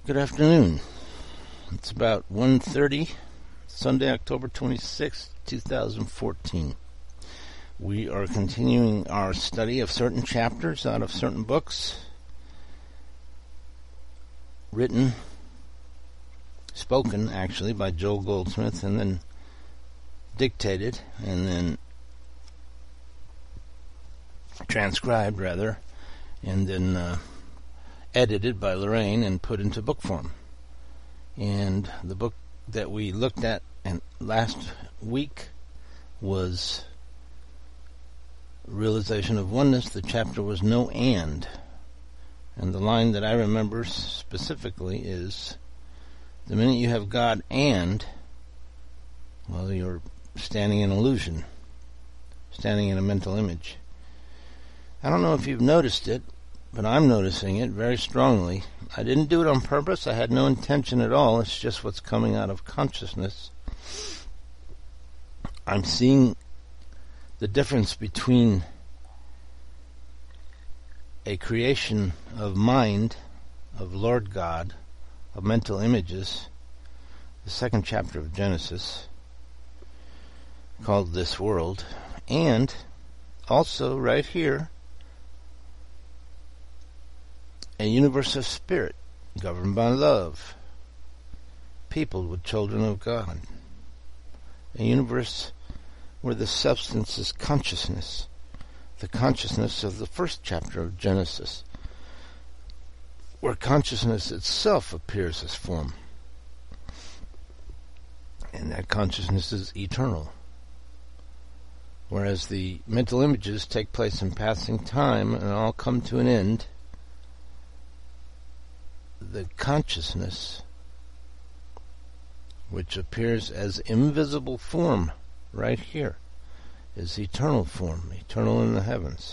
Good afternoon. It's about 1:30, Sunday, October 26th, 2014. We are continuing our study of certain chapters out of certain books, spoken actually by Joel Goldsmith, and then dictated, and then transcribed, and then edited by Lorraine and put into book form. And the book that we looked at last week was Realization of Oneness. The chapter was No And the line that I remember specifically is, the minute you have God and, well, you're standing in illusion, standing in a mental image. I don't know if you've noticed it, but I'm noticing it very strongly. I didn't do it on purpose. I had no intention at all. It's just what's coming out of consciousness. I'm seeing the difference between a creation of mind, of Lord God, of mental images, the second chapter of Genesis, called This World, and also right here, a universe of spirit, governed by love, peopled with children of God. A universe where the substance is consciousness, the consciousness of the first chapter of Genesis, where consciousness itself appears as form. And that consciousness is eternal. Whereas the mental images take place in passing time and all come to an end, the consciousness, which appears as invisible form right here, is eternal form, eternal in the heavens.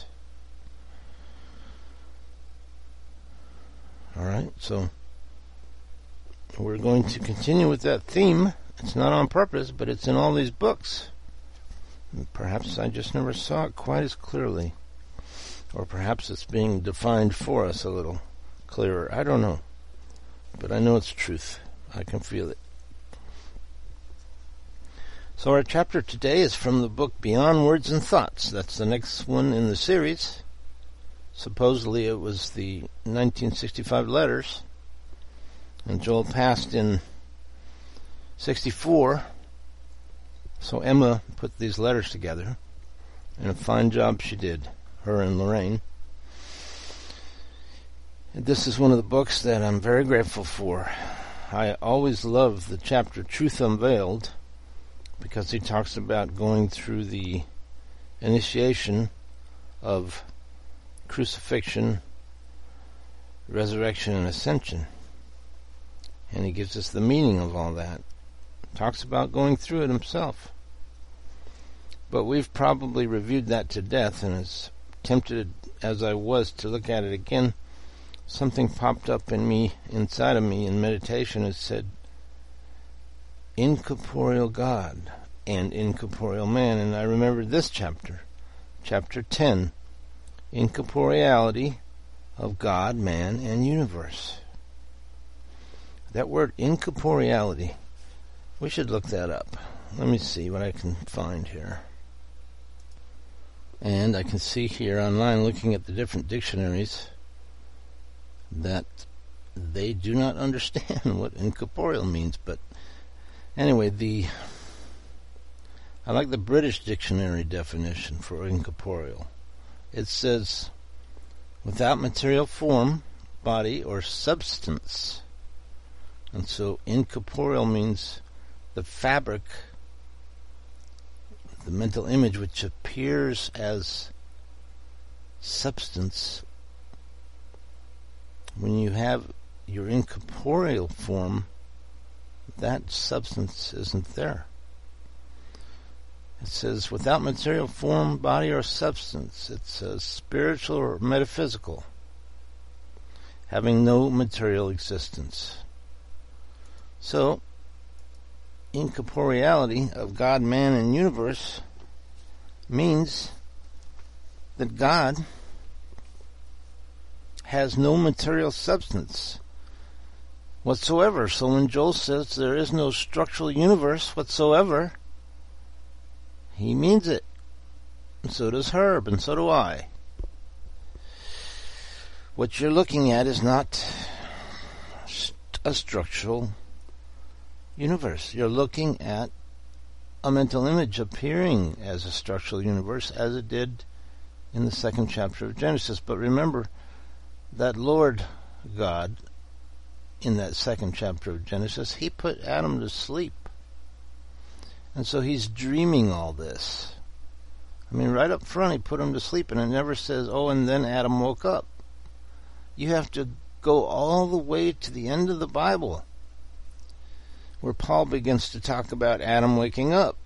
Alright, so we're going to continue with that theme. It's not on purpose, but it's in all these books. And perhaps I just never saw it quite as clearly. Or perhaps it's being defined for us a little clearer. I don't know. But I know it's truth. I can feel it. So our chapter today is from the book Beyond Words and Thoughts. That's the next one in the series. Supposedly it was the 1965 letters. And Joel passed in 64. So Emma put these letters together. And a fine job she did, her and Lorraine. This is one of the books that I'm very grateful for. I always love the chapter Truth Unveiled, because he talks about going through the initiation of crucifixion, resurrection, and ascension. And he gives us the meaning of all that. Talks about going through it himself. But we've probably reviewed that to death, and as tempted as I was to look at it again, something popped up in me, inside of me, in meditation. It said, incorporeal God and incorporeal man. And I remembered this chapter, chapter 10, incorporeality of God, man, and universe. That word incorporeality, we should look that up. Let me see what I can find here. And I can see here online, looking at the different dictionaries, that they do not understand what incorporeal means. But anyway, I like the British dictionary definition for incorporeal. It says, without material form, body, or substance. And so incorporeal means the fabric, the mental image which appears as substance. When you have your incorporeal form, that substance isn't there. It says, without material form, body, or substance. It says spiritual or metaphysical, having no material existence. So, incorporeality of God, man, and universe means that God has no material substance. whatsoever. So when Joel says there is no structural universe whatsoever, he means it. And so does Herb, and so do I. What you're looking at is not a structural universe. You're looking at a mental image appearing as a structural universe, as it did in the second chapter of Genesis. But remember that Lord God, in that second chapter of Genesis, he put Adam to sleep. And so he's dreaming all this. I mean, right up front, he put him to sleep, and it never says, oh, and then Adam woke up. You have to go all the way to the end of the Bible, where Paul begins to talk about Adam waking up.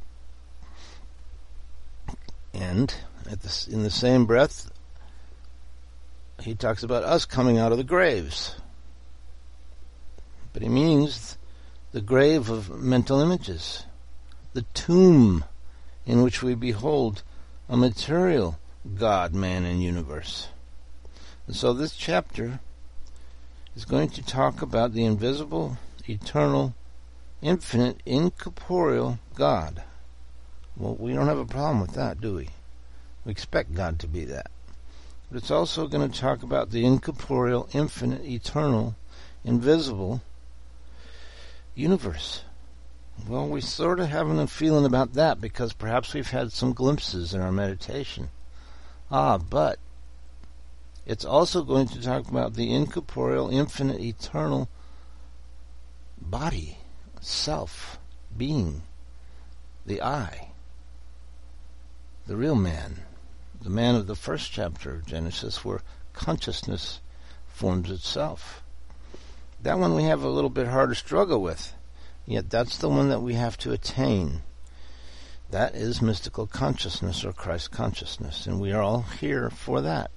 And in the same breath, he talks about us coming out of the graves. But he means the grave of mental images, the tomb in which we behold a material God, man, and universe. And so this chapter is going to talk about the invisible, eternal, infinite, incorporeal God. Well, we don't have a problem with that, do we? We expect God to be that. But it's also going to talk about the incorporeal, infinite, eternal, invisible universe. Well, we sort of having a feeling about that because perhaps we've had some glimpses in our meditation. But it's also going to talk about the incorporeal, infinite, eternal body, self, being, the I, the real man, the man of the first chapter of Genesis, where consciousness forms itself. That one we have a little bit harder struggle with, yet that's the one that we have to attain. That is mystical consciousness, or Christ consciousness, and we are all here for that.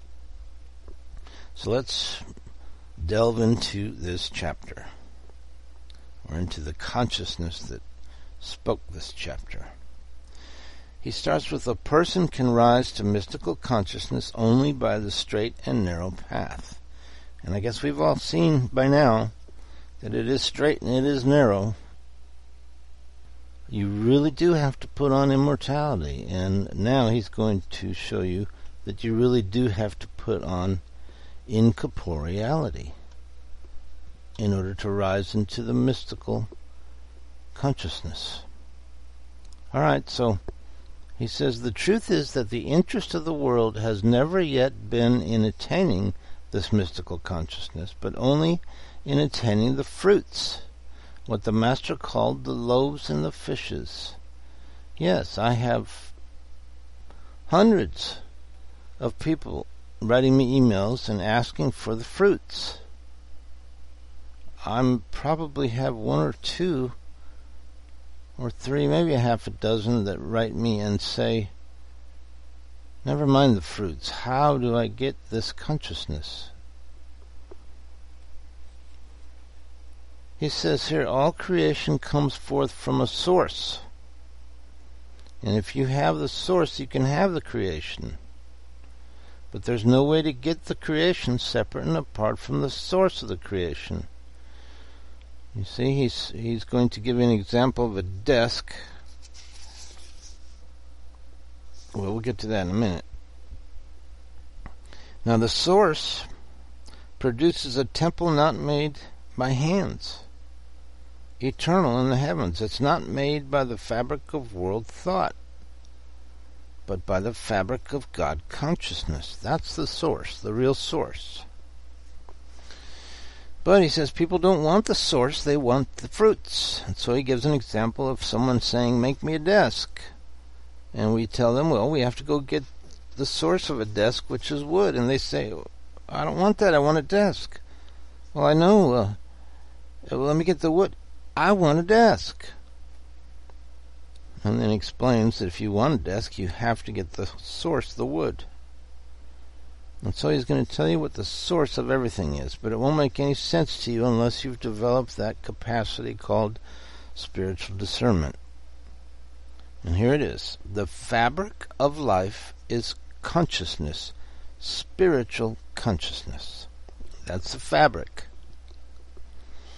So let's delve into this chapter, or into the consciousness that spoke this chapter. He starts with, a person can rise to mystical consciousness only by the straight and narrow path. And I guess we've all seen by now that it is straight and it is narrow. You really do have to put on immortality. And now he's going to show you that you really do have to put on incorporeality in order to rise into the mystical consciousness. Alright, so he says, the truth is that the interest of the world has never yet been in attaining this mystical consciousness, but only in attaining the fruits, what the Master called the loaves and the fishes. Yes, I have hundreds of people writing me emails and asking for the fruits. I probably have one or two or three, maybe a half a dozen that write me and say, never mind the fruits, how do I get this consciousness? He says here, all creation comes forth from a source. And if you have the source, you can have the creation. But there's no way to get the creation separate and apart from the source of the creation. You see, he's going to give you an example of a desk. Well, we'll get to that in a minute. Now, the source produces a temple not made by hands, eternal in the heavens. It's not made by the fabric of world thought, but by the fabric of God consciousness. That's the source, the real source. But he says people don't want the source, they want the fruits. And so he gives an example of someone saying, make me a desk. And we tell them, well, we have to go get the source of a desk, which is wood. And they say, I don't want that, I want a desk. Well, I know, let me get the wood. I want a desk. And then he explains that if you want a desk, you have to get the source, the wood. And so he's going to tell you what the source of everything is, but it won't make any sense to you unless you've developed that capacity called spiritual discernment. And here it is. The fabric of life is consciousness, spiritual consciousness. That's the fabric.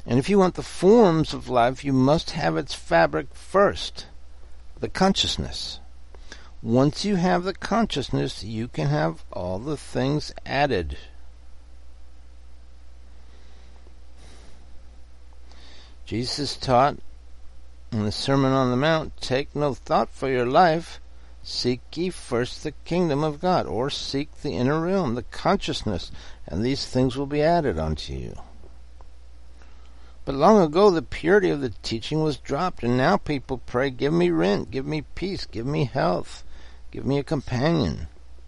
And if you want the forms of life, you must have its fabric first, the consciousness. Once you have the consciousness, you can have all the things added. Jesus taught in the Sermon on the Mount, take no thought for your life, seek ye first the kingdom of God, or seek the inner realm, the consciousness, and these things will be added unto you. But long ago the purity of the teaching was dropped, and now people pray, give me rent, give me peace, give me health, give me a companion.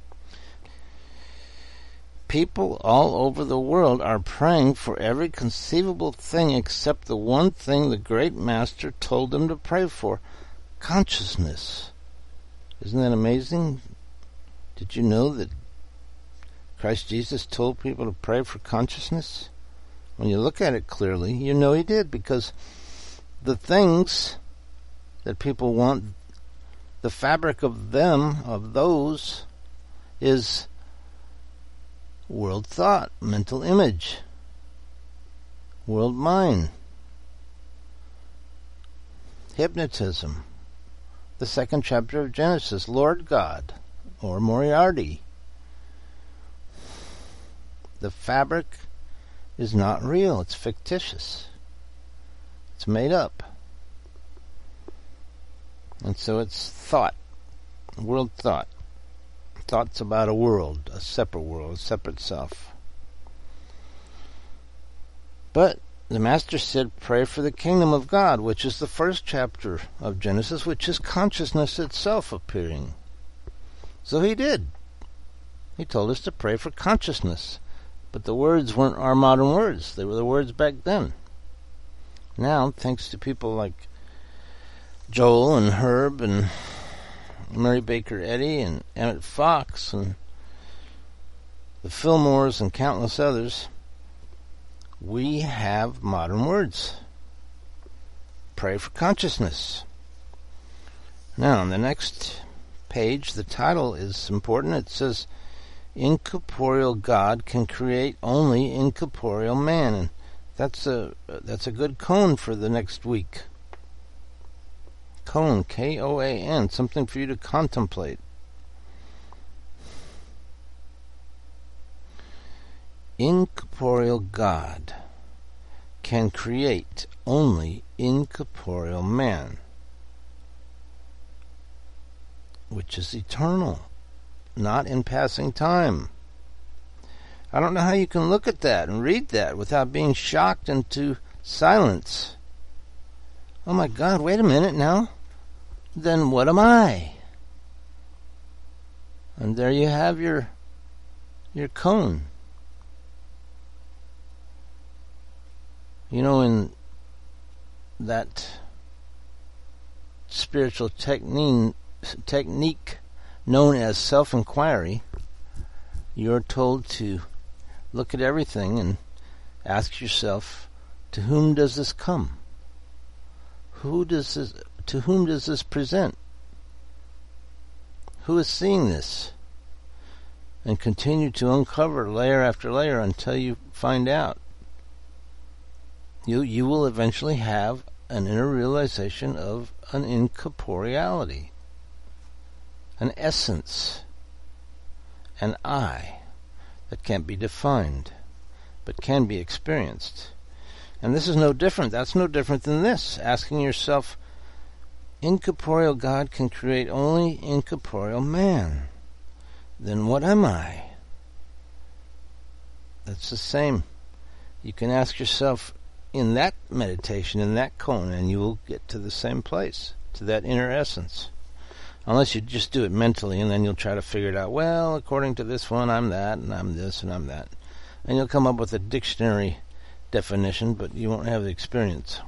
People all over the world are praying for every conceivable thing except the one thing the great master told them to pray for, consciousness. Isn't that amazing? Did you know that Christ Jesus told people to pray for consciousness? When you look at it clearly, you know he did, because the things that people want, the fabric of them, of those, is world thought, mental image, world mind, hypnotism, the second chapter of Genesis, Lord God, or Moriarty. The fabric is not real. It's fictitious. It's made up. And so it's thought, world thought. Thoughts about a world, a separate self. But the Master said, pray for the kingdom of God, which is the first chapter of Genesis, which is consciousness itself appearing. So he did. He told us to pray for consciousness. But the words weren't our modern words. They were the words back then. Now, thanks to people like Joel and Herb and Mary Baker Eddy and Emmett Fox and the Fillmores and countless others, we have modern words. Pray for consciousness. Now, on the next page, the title is important. It says, Incorporeal God can create only incorporeal man. And that's a good koan for the next week. Koan, K-O-A-N, something for you to contemplate. Incorporeal God can create only incorporeal man, which is eternal, not in passing time. I don't know how you can look at that and read that without being shocked into silence. Oh my God, wait a minute now. Then what am I? And there you have your koan. You know, in that spiritual technique known as self-inquiry, you're told to look at everything and ask yourself, to whom does this come? To whom does this present? Who is seeing this? And continue to uncover layer after layer until you find out. You will eventually have an inner realization of an incorporeality, an essence, an I that can't be defined, but can be experienced. And this is no different. That's no different than this. Asking yourself, incorporeal God can create only incorporeal man. Then what am I? That's the same. You can ask yourself in that meditation, in that koan, and you will get to the same place, to that inner essence. Unless you just do it mentally, and then you'll try to figure it out. Well, according to this one, I'm that, and I'm this, and I'm that. And you'll come up with a dictionary definition, but you won't have the experience.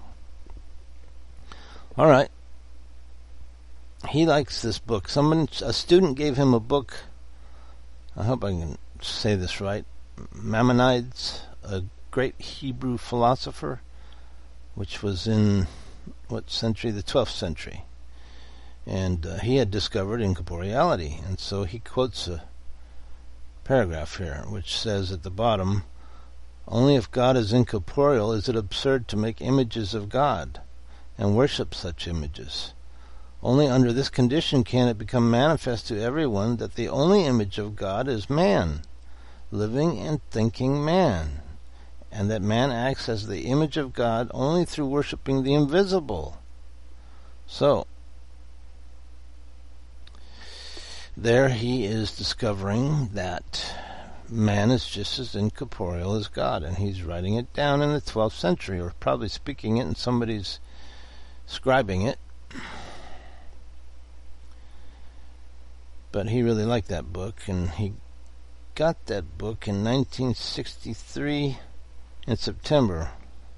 All right. He likes this book. A student gave him a book. I hope I can say this right. Maimonides, a great Hebrew philosopher, which was in what century? The 12th century. And he had discovered incorporeality. And so he quotes a paragraph here, which says at the bottom, Only if God is incorporeal is it absurd to make images of God and worship such images. Only under this condition can it become manifest to everyone that the only image of God is man, living and thinking man, and that man acts as the image of God only through worshiping the invisible. So, there he is discovering that man is just as incorporeal as God, and he's writing it down in the 12th century, or probably speaking it and somebody's scribing it. But he really liked that book, and he got that book in 1963 in September,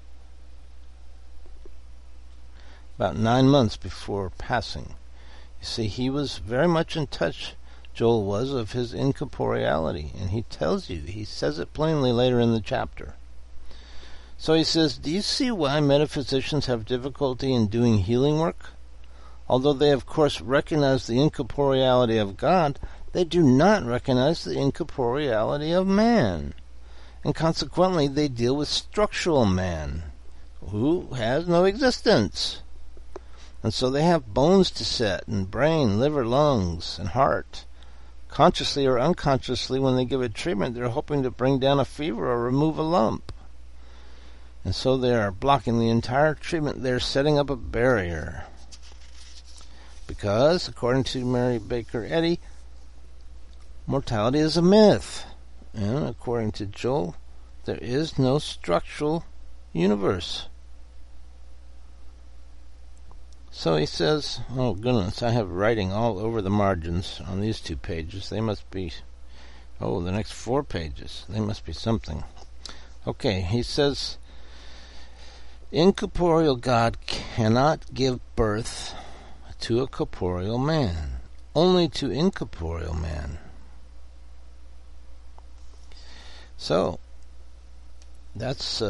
about 9 months before passing. You see, he was very much in touch, Joel was, of his incorporeality, and he tells you, he says it plainly later in the chapter. So he says, do you see why metaphysicians have difficulty in doing healing work? Although they of course recognize the incorporeality of God, they do not recognize the incorporeality of man. And consequently they deal with structural man, who has no existence. And so they have bones to set, and brain, liver, lungs, and heart. Consciously or unconsciously, when they give a treatment, they're hoping to bring down a fever or remove a lump. And so they are blocking the entire treatment. They're setting up a barrier. Because, according to Mary Baker Eddy, mortality is a myth. And according to Joel, there is no structural universe. So he says, oh goodness, I have writing all over the margins on these 2 pages. They must be, the next 4 pages. They must be something. Okay, he says, incorporeal God cannot give birth to a corporeal man, only to incorporeal man. So, that's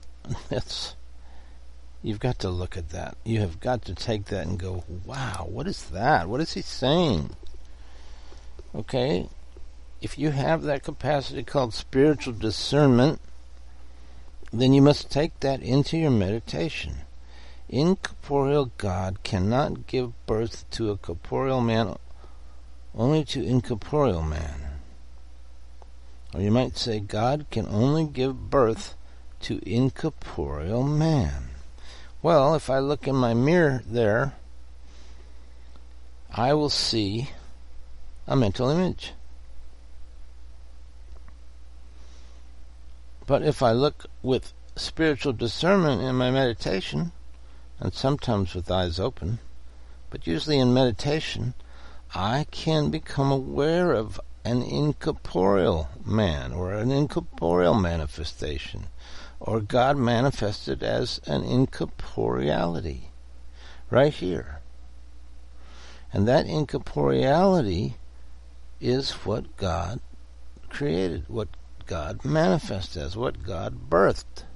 you've got to look at that. You have got to take that and go, wow, what is that? What is he saying? Okay, if you have that capacity called spiritual discernment, then you must take that into your meditation. Incorporeal God cannot give birth to a corporeal man, only to incorporeal man. Or you might say, God can only give birth to incorporeal man. Well, if I look in my mirror there, I will see a mental image. But if I look with spiritual discernment in my meditation, and sometimes with eyes open, but usually in meditation, I can become aware of an incorporeal man, or an incorporeal manifestation, or God manifested as an incorporeality, right here. And that incorporeality is what God created, what God manifested as, what God birthed.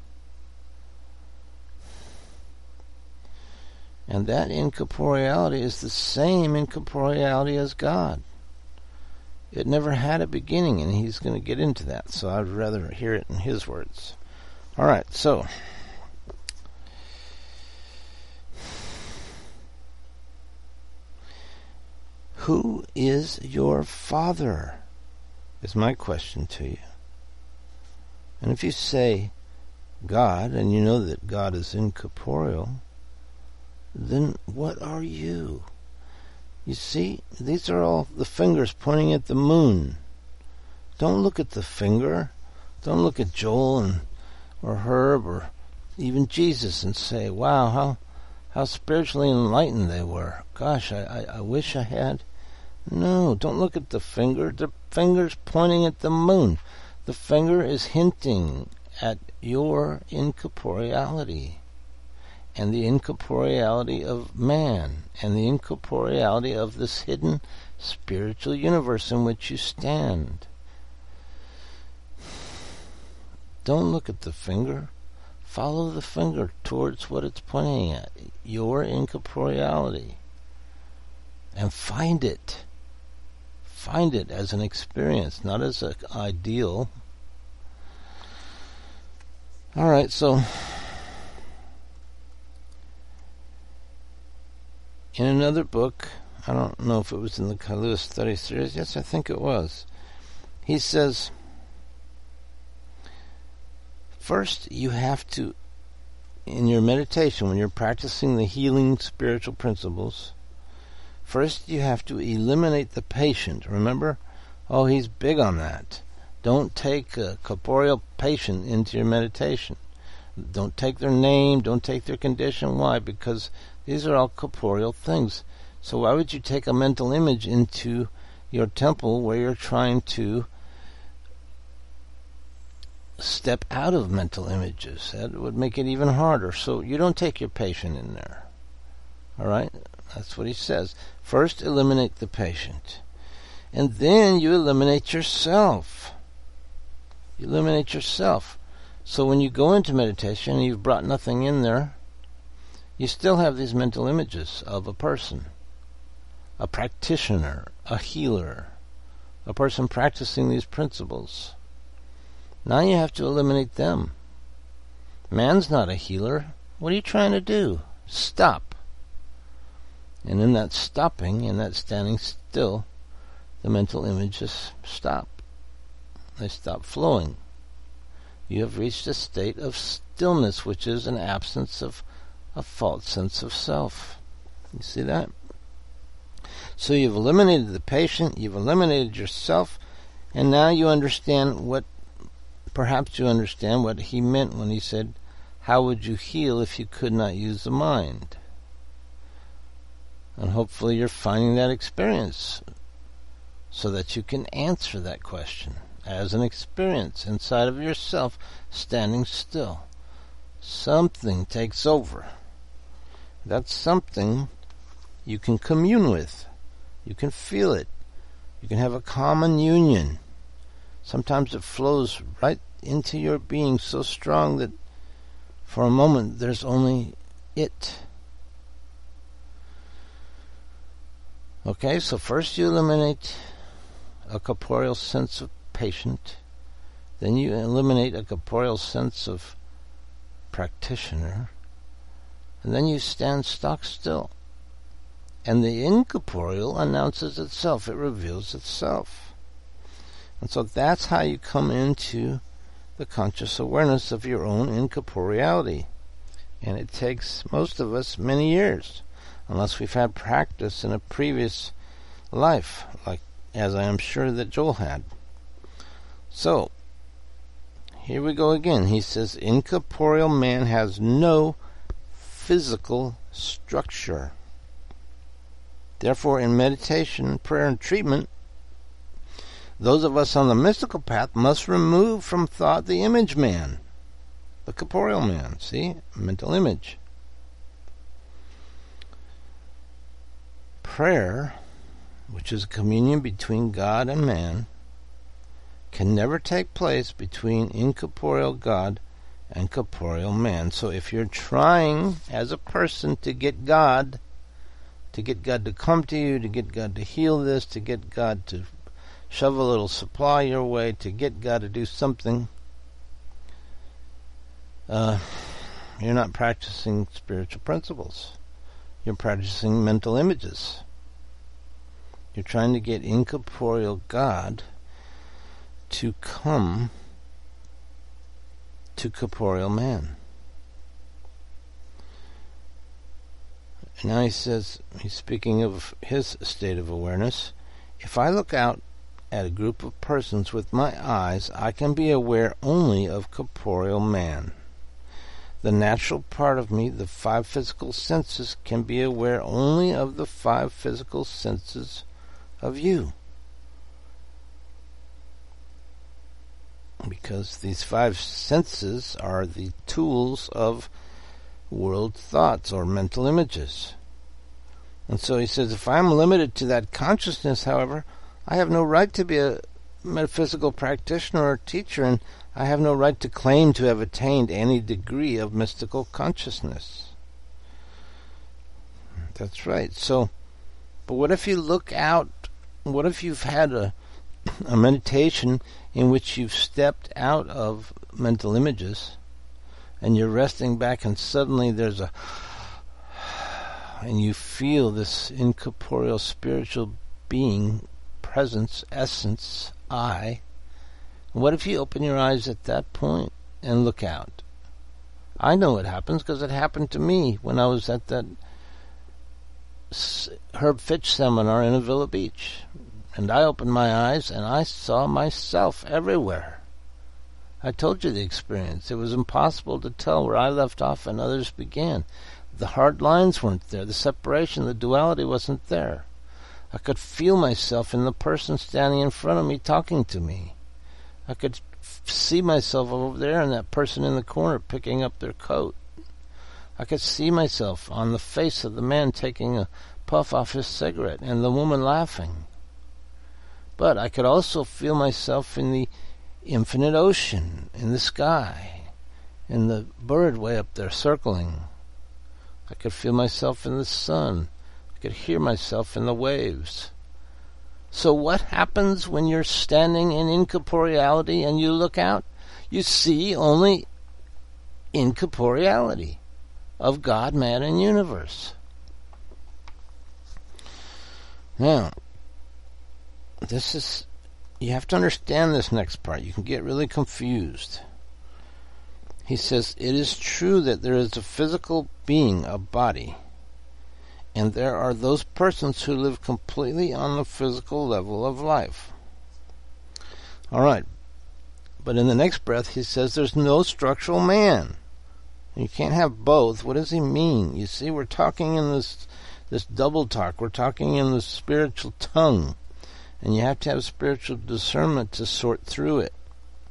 And that incorporeality is the same incorporeality as God. It never had a beginning, and he's going to get into that, so I'd rather hear it in his words. All right, so who is your Father, is my question to you. And if you say God, and you know that God is incorporeal, then what are you? You see, these are all the fingers pointing at the moon. Don't look at the finger. Don't look at Joel or Herb or even Jesus and say, wow, how spiritually enlightened they were. Gosh, I wish I had. No, don't look at the finger. The finger's pointing at the moon. The finger is hinting at your incorporeality, and the incorporeality of man, and the incorporeality of this hidden spiritual universe in which you stand. Don't look at the finger. Follow the finger towards what it's pointing at, your incorporeality, and find it. Find it as an experience, not as an ideal. All right, so in another book, I don't know if it was in the Kailua Study Series. Yes, I think it was. He says, first you have to, in your meditation, when you're practicing the healing spiritual principles, first you have to eliminate the patient. Remember? Oh, he's big on that. Don't take a corporeal patient into your meditation. Don't take their name. Don't take their condition. Why? Because these are all corporeal things. So why would you take a mental image into your temple where you're trying to step out of mental images? That would make it even harder. So you don't take your patient in there. All right? That's what he says. First, eliminate the patient. And then you eliminate yourself. You eliminate yourself. So when you go into meditation and you've brought nothing in there, you still have these mental images of a person, a practitioner, a healer, a person practicing these principles. Now you have to eliminate them. Man's not a healer. What are you trying to do? Stop. And in that stopping, in that standing still, the mental images stop. They stop flowing. You have reached a state of stillness, which is an absence of a false sense of self. You see that? So you've eliminated the patient, you've eliminated yourself, and now you understand what, perhaps you understand what he meant when he said, how would you heal if you could not use the mind? And hopefully you're finding that experience so that you can answer that question as an experience inside of yourself, standing still. Something takes over. That's something you can commune with. You can feel it. You can have a common union. Sometimes it flows right into your being so strong that for a moment there's only it. Okay, so first you eliminate a corporeal sense of patient. Then you eliminate a corporeal sense of practitioner. And then you stand stock still. And the incorporeal announces itself. It reveals itself. And so that's how you come into the conscious awareness of your own incorporeality. And it takes most of us many years, unless we've had practice in a previous life, like as I am sure that Joel had. So, here we go again. He says, incorporeal man has no physical structure. Therefore, in meditation, prayer, and treatment, those of us on the mystical path must remove from thought the image man, the corporeal man, see? Mental image. Prayer, which is a communion between God and man, can never take place between incorporeal God and corporeal man. So if you're trying as a person to get God to come to you, to get God to heal this, to get God to shove a little supply your way, to get God to do something, you're not practicing spiritual principles. You're practicing mental images. You're trying to get incorporeal God to come to corporeal man. And now he says, he's speaking of his state of awareness, if I look out at a group of persons with my eyes, I can be aware only of corporeal man. The natural part of me, the 5 physical senses, can be aware only of the 5 physical senses of you. Because these 5 senses are the tools of world thoughts or mental images. And so he says, if I'm limited to that consciousness, however, I have no right to be a metaphysical practitioner or teacher, and I have no right to claim to have attained any degree of mystical consciousness. That's right. So, but what if you look out, what if you've had a meditation in which you've stepped out of mental images and you're resting back, and suddenly and you feel this incorporeal spiritual being, presence, essence, I. What if you open your eyes at that point and look out? I know what happens because it happened to me when I was at that Herb Fitch seminar in Avila Beach. And I opened my eyes and I saw myself everywhere. I told you the experience. It was impossible to tell where I left off and others began. The hard lines weren't there. The separation, the duality wasn't there. I could feel myself in the person standing in front of me talking to me. I could see myself over there and that person in the corner picking up their coat. I could see myself on the face of the man taking a puff off his cigarette and the woman laughing. But I could also feel myself in the infinite ocean, in the sky, in the bird way up there circling. I could feel myself in the sun. I could hear myself in the waves. So what happens when you're standing in incorporeality and you look out? You see only incorporeality of God, man, and universe. Now, you have to understand this next part. You can get really confused. He says, it is true that there is a physical being, a body, and there are those persons who live completely on the physical level of life. All right. But in the next breath, he says there's no structural man. You can't have both. What does he mean? You see, we're talking in this double talk. We're talking in the spiritual tongue. And you have to have spiritual discernment to sort through it.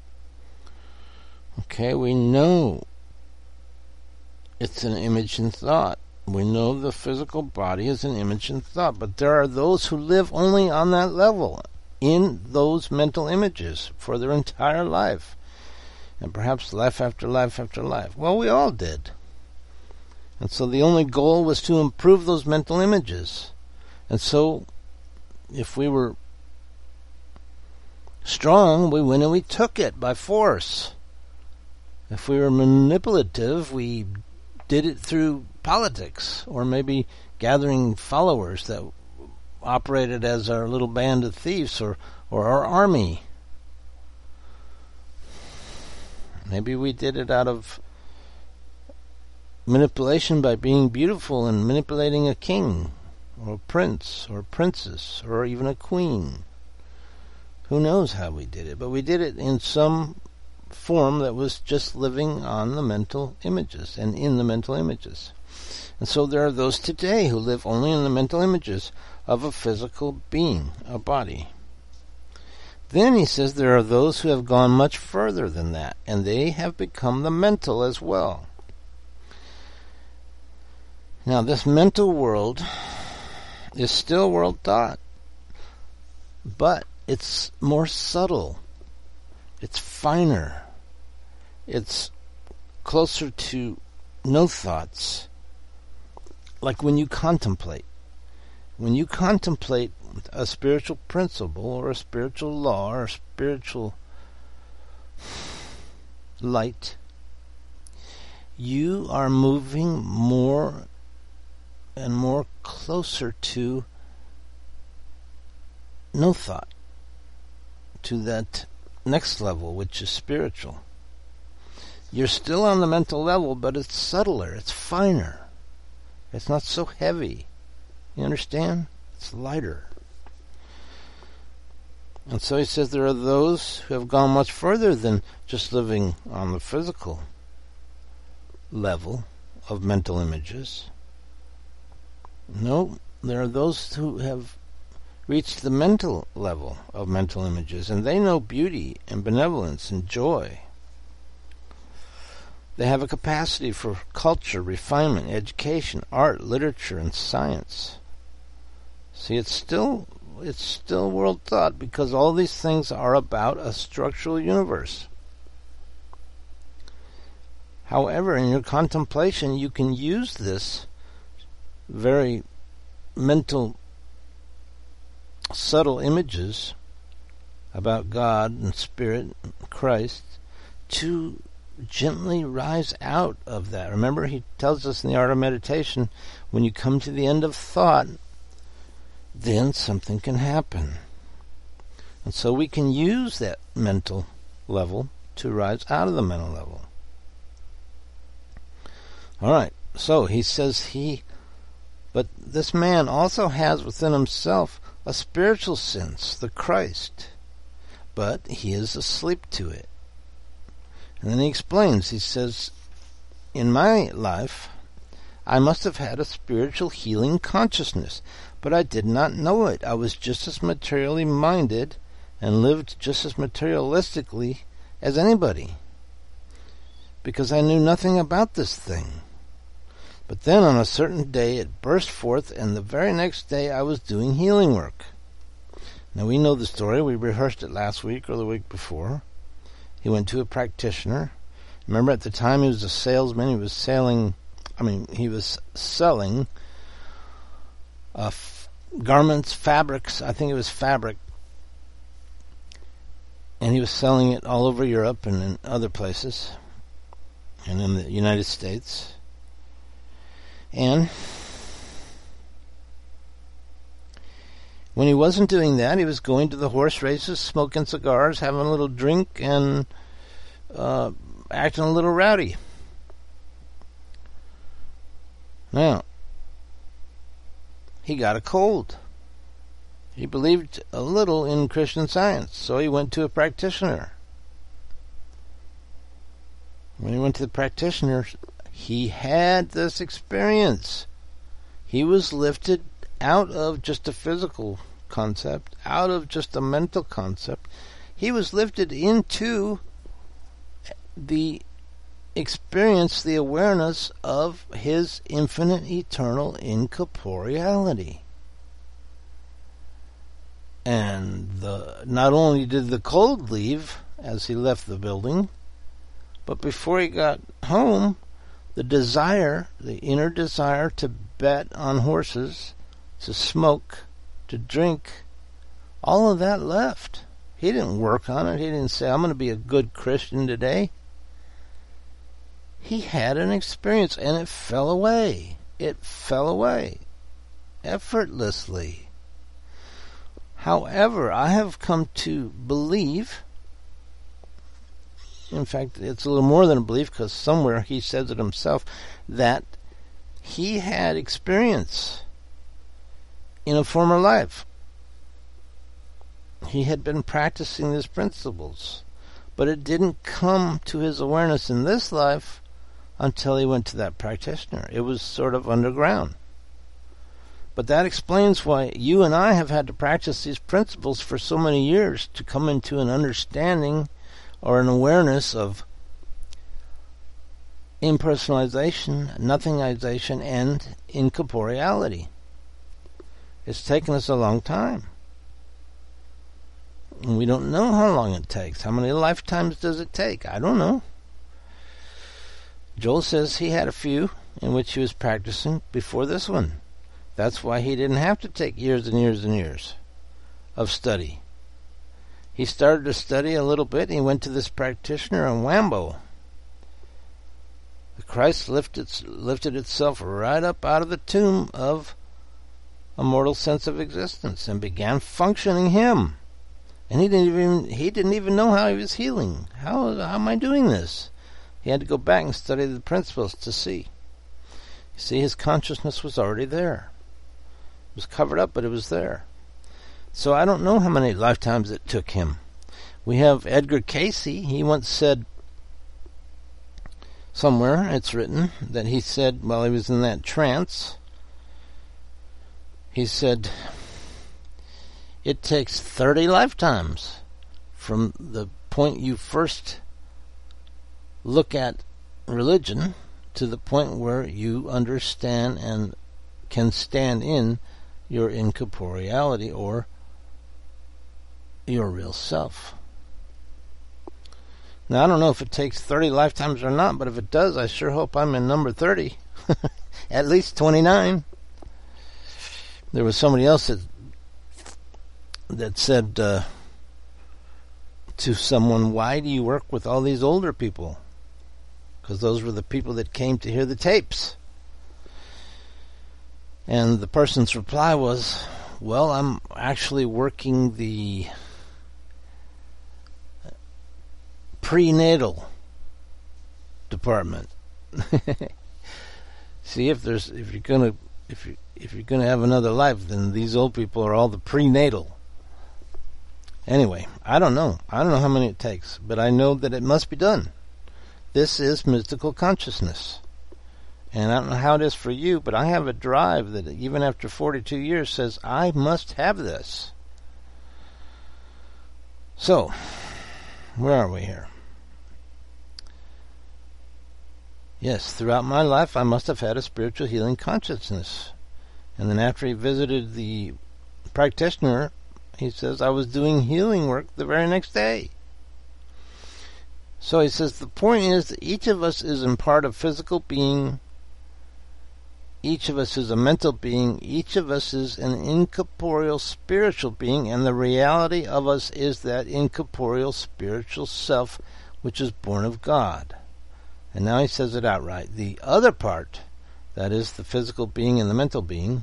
Okay, we know it's an image and thought. We know the physical body is an image and thought. But there are those who live only on that level, in those mental images, for their entire life. And perhaps life after life after life. Well, we all did. And so the only goal was to improve those mental images. And so, if we were strong, we went and we took it by force. If we were manipulative, we did it through politics, or maybe gathering followers that operated as our little band of thieves, or our army. Maybe we did it out of manipulation by being beautiful and manipulating a king, or a prince, or a princess, or even a queen. Who knows how we did it, but we did it in some form that was just living on the mental images and in the mental images. And so there are those today who live only in the mental images of a physical being, a body. Then he says there are those who have gone much further than that, and they have become the mental as well. Now, this mental world is still world thought, but it's more subtle. It's finer. It's closer to no thoughts. Like when you contemplate. When you contemplate a spiritual principle or a spiritual law or a spiritual light, you are moving more and more closer to no thought, to that next level, which is spiritual. You're still on the mental level, but it's subtler, it's finer. It's not so heavy. You understand? It's lighter. And so he says there are those who have gone much further than just living on the physical level of mental images. No, there are those who have reached the mental level of mental images, and they know beauty and benevolence and joy. They have a capacity for culture, refinement, education, art, literature, and science. See, it's still world thought, because all these things are about a structural universe. However, in your contemplation, you can use this very mental, subtle images about God and Spirit and Christ to gently rise out of that. Remember, he tells us in the Art of Meditation, when you come to the end of thought, then something can happen. And so we can use that mental level to rise out of the mental level. All right, so he says but this man also has within himself a spiritual sense, the Christ, but he is asleep to it. And then he explains, he says, in my life, I must have had a spiritual healing consciousness, but I did not know it. I was just as materially minded and lived just as materialistically as anybody, because I knew nothing about this thing. But then on a certain day it burst forth, and the very next day I was doing healing work. Now we know the story. We rehearsed it last week or the week before. He went to a practitioner. Remember, at the time he was a salesman. He was selling garments, fabrics. I think it was fabric. And he was selling it all over Europe and in other places, and in the United States. And when he wasn't doing that, he was going to the horse races, smoking cigars, having a little drink, and acting a little rowdy. Now, he got a cold. He believed a little in Christian Science, so he went to a practitioner. When he went to the practitioner, he had this experience. He was lifted out of just a physical concept, out of just a mental concept. He was lifted into the experience, the awareness of his infinite, eternal incorporeality. And not only did the cold leave as he left the building, but before he got home, the inner desire to bet on horses, to smoke, to drink, all of that left. He didn't work on it. He didn't say, I'm going to be a good Christian today. He had an experience, and it fell away. It fell away effortlessly. However, I have come to believe, in fact, it's a little more than a belief, because somewhere he says it himself, that he had experience in a former life. He had been practicing these principles, but it didn't come to his awareness in this life until he went to that practitioner. It was sort of underground. But that explains why you and I have had to practice these principles for so many years to come into an understanding or an awareness of impersonalization, nothingization, and incorporeality. It's taken us a long time. And we don't know how long it takes. How many lifetimes does it take? I don't know. Joel says he had a few in which he was practicing before this one. That's why he didn't have to take years and years and years of study. He started to study a little bit, and he went to this practitioner, and whambo, the Christ lifted itself right up out of the tomb of a mortal sense of existence and began functioning him. And he didn't even know how he was healing. How am I doing this? He had to go back and study the principles to see. You see, his consciousness was already there. It was covered up, but it was there. So I don't know how many lifetimes it took him. We have Edgar Casey. He once said, somewhere it's written, that he said while he was in that trance, he said, it takes 30 lifetimes from the point you first look at religion to the point where you understand and can stand in your incorporeality or your real self. Now, I don't know if it takes 30 lifetimes or not, but if it does, I sure hope I'm in number 30. At least 29. There was somebody else that said to someone, why do you work with all these older people? because those were the people that came to hear the tapes. And the person's reply was, well, I'm actually working the prenatal department. See, if you're gonna have another life, then these old people are all the prenatal. Anyway, I don't know how many it takes, but I know that it must be done. This is mystical consciousness. And I don't know how it is for you, but I have a drive that even after 42 years says, I must have this. So, where are we here? Yes, throughout my life I must have had a spiritual healing consciousness. And then after he visited the practitioner, he says, I was doing healing work the very next day. So he says, the point is that each of us is in part a physical being. Each of us is a mental being. Each of us is an incorporeal spiritual being. And the reality of us is that incorporeal spiritual self, which is born of God. And now he says it outright. The other part, that is the physical being and the mental being,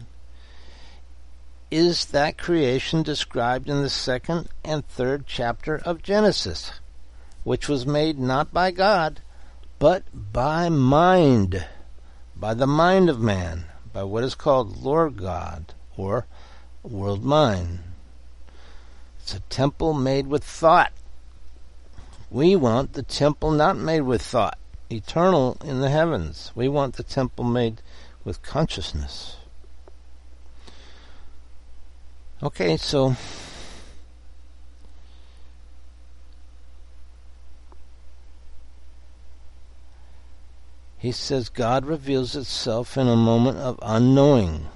is that creation described in the 2nd and 3rd chapter of Genesis, which was made not by God, but by mind, by the mind of man, by what is called Lord God, or world mind. It's a temple made with thought. We want the temple not made with thought, eternal in the heavens. We want the temple made with consciousness. Okay, so he says God reveals itself in a moment of unknowing.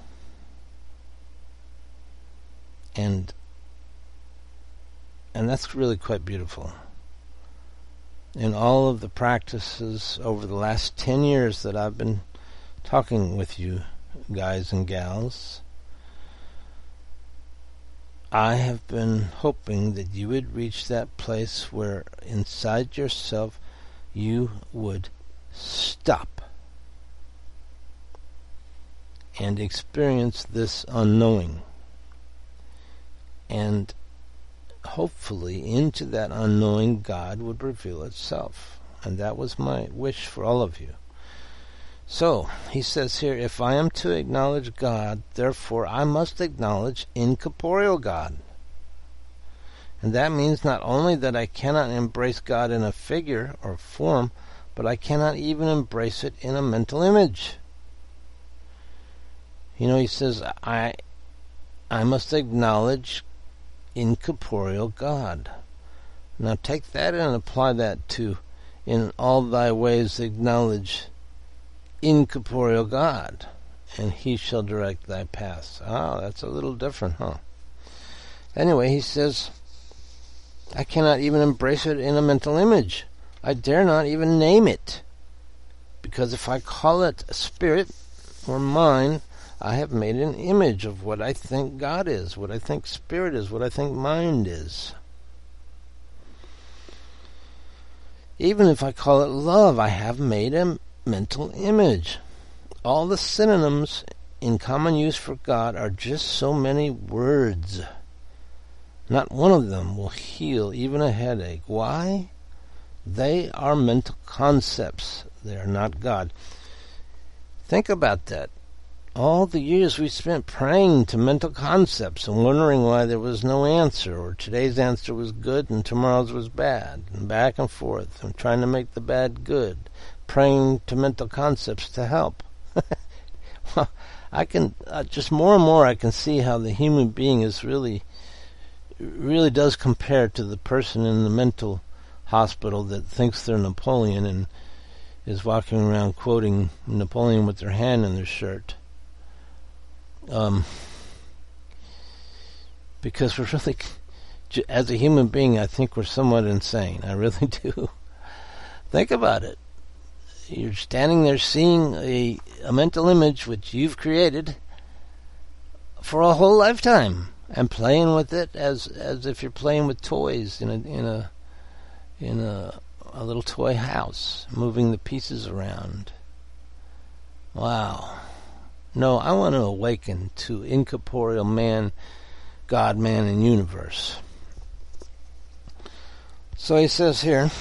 And that's really quite beautiful. In all of the practices over the last 10 years that I've been talking with you guys and gals, I have been hoping that you would reach that place where inside yourself you would stop and experience this unknowing. And hopefully into that unknowing God would reveal itself. And that was my wish for all of you. So, he says here, if I am to acknowledge God, therefore I must acknowledge incorporeal God. And that means not only that I cannot embrace God in a figure or form, but I cannot even embrace it in a mental image. He says, I must acknowledge incorporeal God. Now take that and apply that to, in all thy ways acknowledge incorporeal God, and he shall direct thy paths. That's a little different, huh? Anyway, he says, I cannot even embrace it in a mental image. I dare not even name it, because if I call it spirit or mind, I have made an image of what I think God is, what I think spirit is, what I think mind is. Even if I call it love, I have made a mental image. All the synonyms in common use for God are just so many words. Not one of them will heal even a headache. Why? They are mental concepts. They are not God. Think about that. All the years we spent praying to mental concepts and wondering why there was no answer, or today's answer was good and tomorrow's was bad, and back and forth, and trying to make the bad good, praying to mental concepts to help. Well, I can just more and more I can see how the human being is really does compare to the person in the mental hospital that thinks they're Napoleon and is walking around quoting Napoleon with their hand in their shirt. Because we're really, as a human being, I think we're somewhat insane. I really do. Think about it. You're standing there seeing a mental image which you've created for a whole lifetime and playing with it as if you're playing with toys in a a little toy house, moving the pieces around. Wow. No, I want to awaken to incorporeal man, God, man, and universe. So he says here,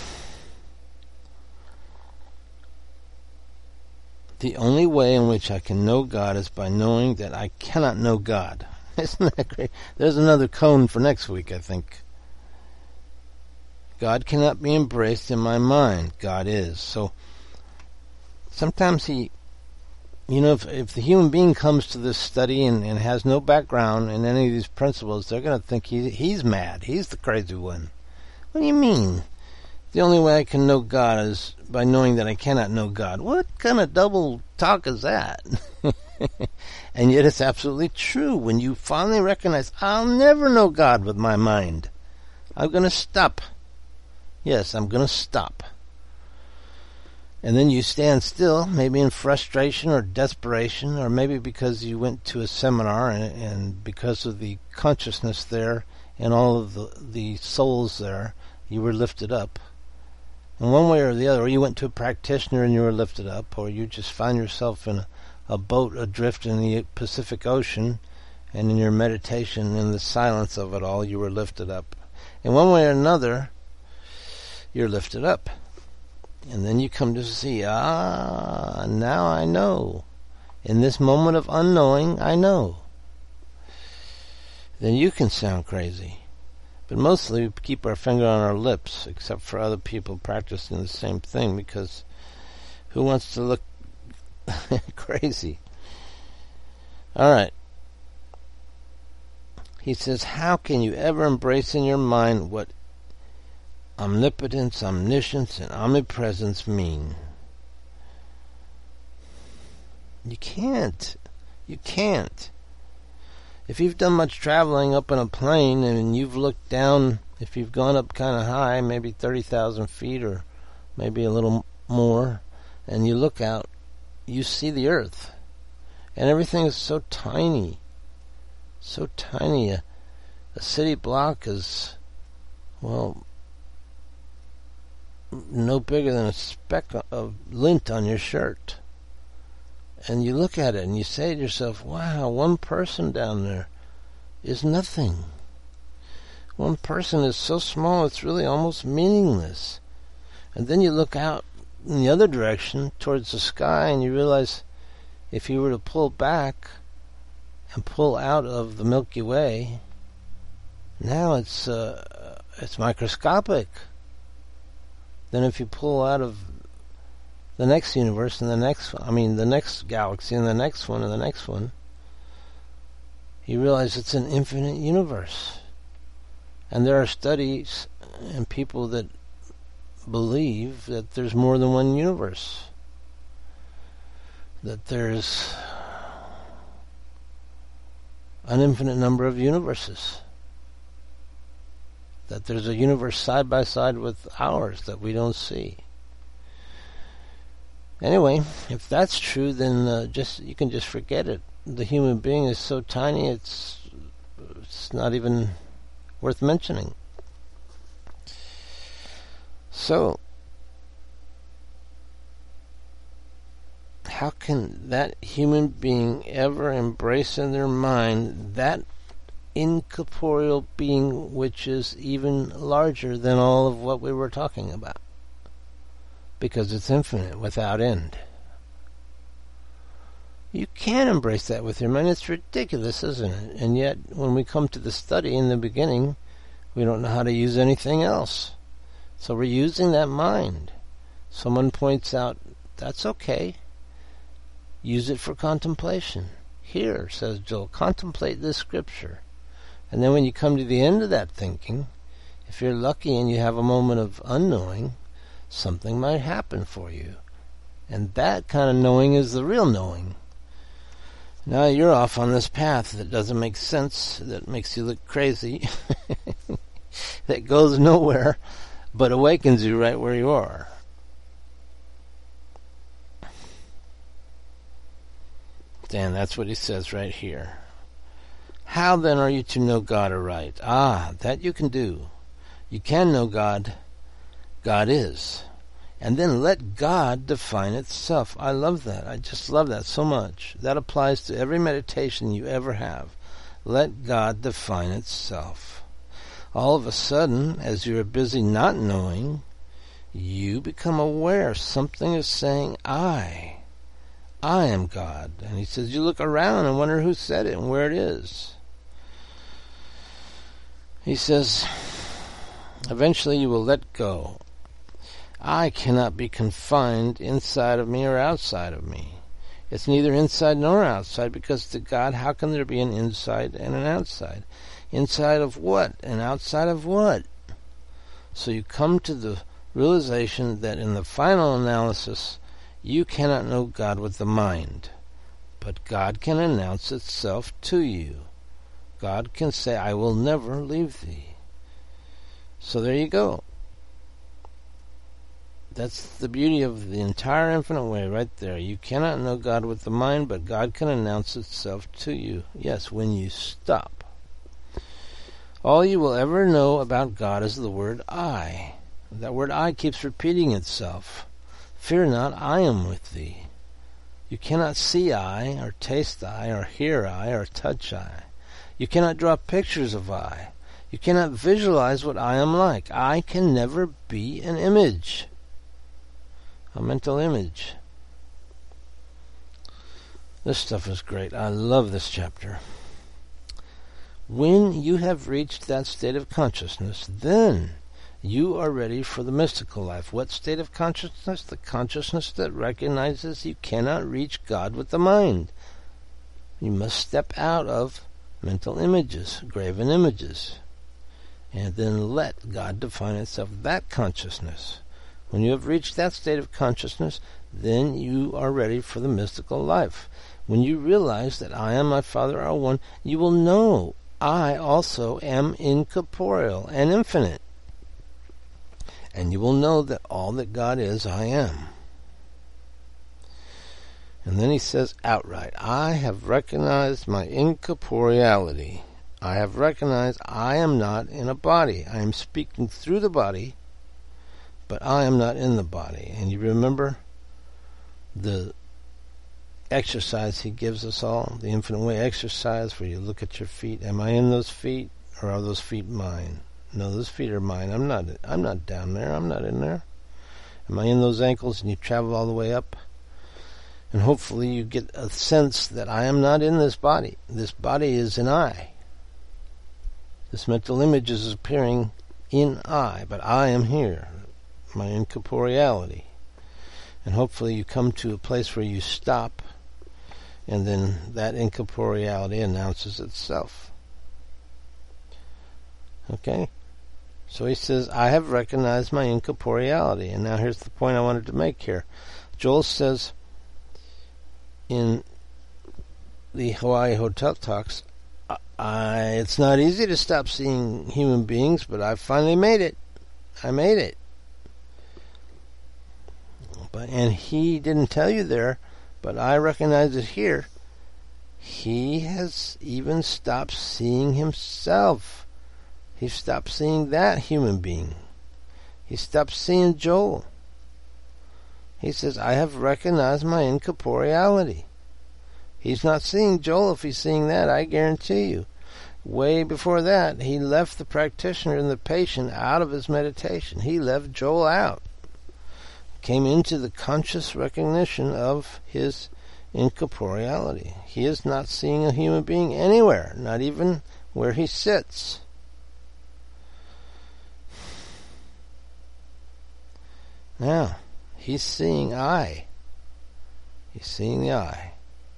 the only way in which I can know God is by knowing that I cannot know God. Isn't that great? There's another cone for next week, I think. God cannot be embraced in my mind. God is. So sometimes if the human being comes to this study and has no background in any of these principles, they're going to think he's mad. He's the crazy one. What do you mean? The only way I can know God is by knowing that I cannot know God. What kind of double talk is that? And yet it's absolutely true. When you finally recognize, I'll never know God with my mind. I'm going to stop. Yes, I'm going to stop. And then you stand still, maybe in frustration or desperation, or maybe because you went to a seminar and because of the consciousness there and all of the souls there, you were lifted up. In one way or the other, or you went to a practitioner and you were lifted up, or you just found yourself in a boat adrift in the Pacific Ocean, and in your meditation, in the silence of it all, you were lifted up. In one way or another, you're lifted up. And then you come to see, now I know. In this moment of unknowing, I know. Then you can sound crazy. But mostly we keep our finger on our lips, except for other people practicing the same thing, because who wants to look crazy? All right. He says, how can you ever embrace in your mind what omnipotence, omniscience, and omnipresence mean? You can't. You can't. If you've done much traveling up in a plane and you've looked down, if you've gone up kind of high, maybe 30,000 feet or maybe a little more, and you look out, you see the earth. And everything is so tiny. So tiny. A city block is, well, no bigger than a speck of lint on your shirt. And you look at it and you say to yourself, wow, one person down there is nothing. One person is so small it's really almost meaningless. And then you look out in the other direction towards the sky and you realize if you were to pull back and pull out of the Milky Way, now it's microscopic. Then if you pull out of the next universe and the next galaxy and the next one and the next one, you realize it's an infinite universe. And there are studies and people that believe that there's more than one universe. That there's an infinite number of universes. That there's a universe side by side with ours that we don't see. Anyway, if that's true, then you can just forget it. The human being is so tiny, it's not even worth mentioning. So, how can that human being ever embrace in their mind that incorporeal being which is even larger than all of what we were talking about? Because it's infinite, without end. You can embrace that with your mind. It's ridiculous, isn't it? And yet, when we come to the study in the beginning, we don't know how to use anything else. So we're using that mind. Someone points out, that's okay. Use it for contemplation. Here, says Joel, contemplate this scripture. And then when you come to the end of that thinking, if you're lucky and you have a moment of unknowing, something might happen for you. And that kind of knowing is the real knowing. Now you're off on this path that doesn't make sense, that makes you look crazy, that goes nowhere, but awakens you right where you are. Dan, that's what he says right here. How then are you to know God aright? That you can do. You can know God God is. And then let God define itself. I love that. I just love that so much. That applies to every meditation you ever have. Let God define itself. All of a sudden, as you're busy not knowing, you become aware something is saying, I am God. And he says, you look around and wonder who said it and where it is. He says, eventually you will let go. I cannot be confined inside of me or outside of me. It's neither inside nor outside, because to God, how can there be an inside and an outside? Inside of what and outside of what? So you come to the realization that in the final analysis, you cannot know God with the mind, but God can announce itself to you. God can say, I will never leave thee. So there you go. That's the beauty of the entire infinite way right there. You cannot know God with the mind, but God can announce itself to you. Yes, when you stop. All you will ever know about God is the word I. That word I keeps repeating itself. Fear not, I am with thee. You cannot see I, or taste I, or hear I, or touch I. You cannot draw pictures of I. You cannot visualize what I am like. I can never be an image. A mental image. This stuff is great. I love this chapter. When you have reached that state of consciousness, then you are ready for the mystical life. What state of consciousness? The consciousness that recognizes you cannot reach God with the mind. You must step out of mental images, graven images, and then let God define itself. That consciousness. When you have reached that state of consciousness, then you are ready for the mystical life. When you realize that I and my Father are one, you will know I also am incorporeal and infinite. And you will know that all that God is, I am. And then he says outright, I have recognized my incorporeality. I have recognized I am not in a body. I am speaking through the body, but I am not in the body. And you remember the exercise he gives us all, the infinite way exercise, where you look at your feet. Am I in those feet, or are those feet mine? No, those feet are mine. I'm not down there. I'm not in there. Am I in those ankles? And you travel all the way up. And hopefully you get a sense that I am not in this body. This body is an I. This mental image is appearing in I, but I am here. My incorporeality. And hopefully you come to a place where you stop, and then that incorporeality announces itself. Okay? So he says, I have recognized my incorporeality. And now here's the point I wanted to make here. Joel says in the Hawaii Hotel Talks, it's not easy to stop seeing human beings, but I finally made it. I made it. And he didn't tell you there, but I recognize it here. He has even stopped seeing himself. He stopped seeing that human being. He stopped seeing Joel. He says, I have recognized my incorporeality. He's not seeing Joel if he's seeing that, I guarantee you. Way before that, he left the practitioner and the patient out of his meditation. He left Joel out. Came into the conscious recognition of his incorporeality. He is not seeing a human being anywhere, not even where he sits. Now, he's seeing I. He's seeing the I.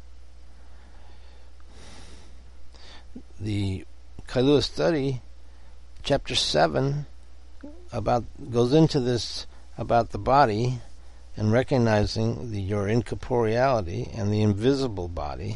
The Kailua study, chapter 7, goes into this about the body and recognizing your incorporeality and the invisible body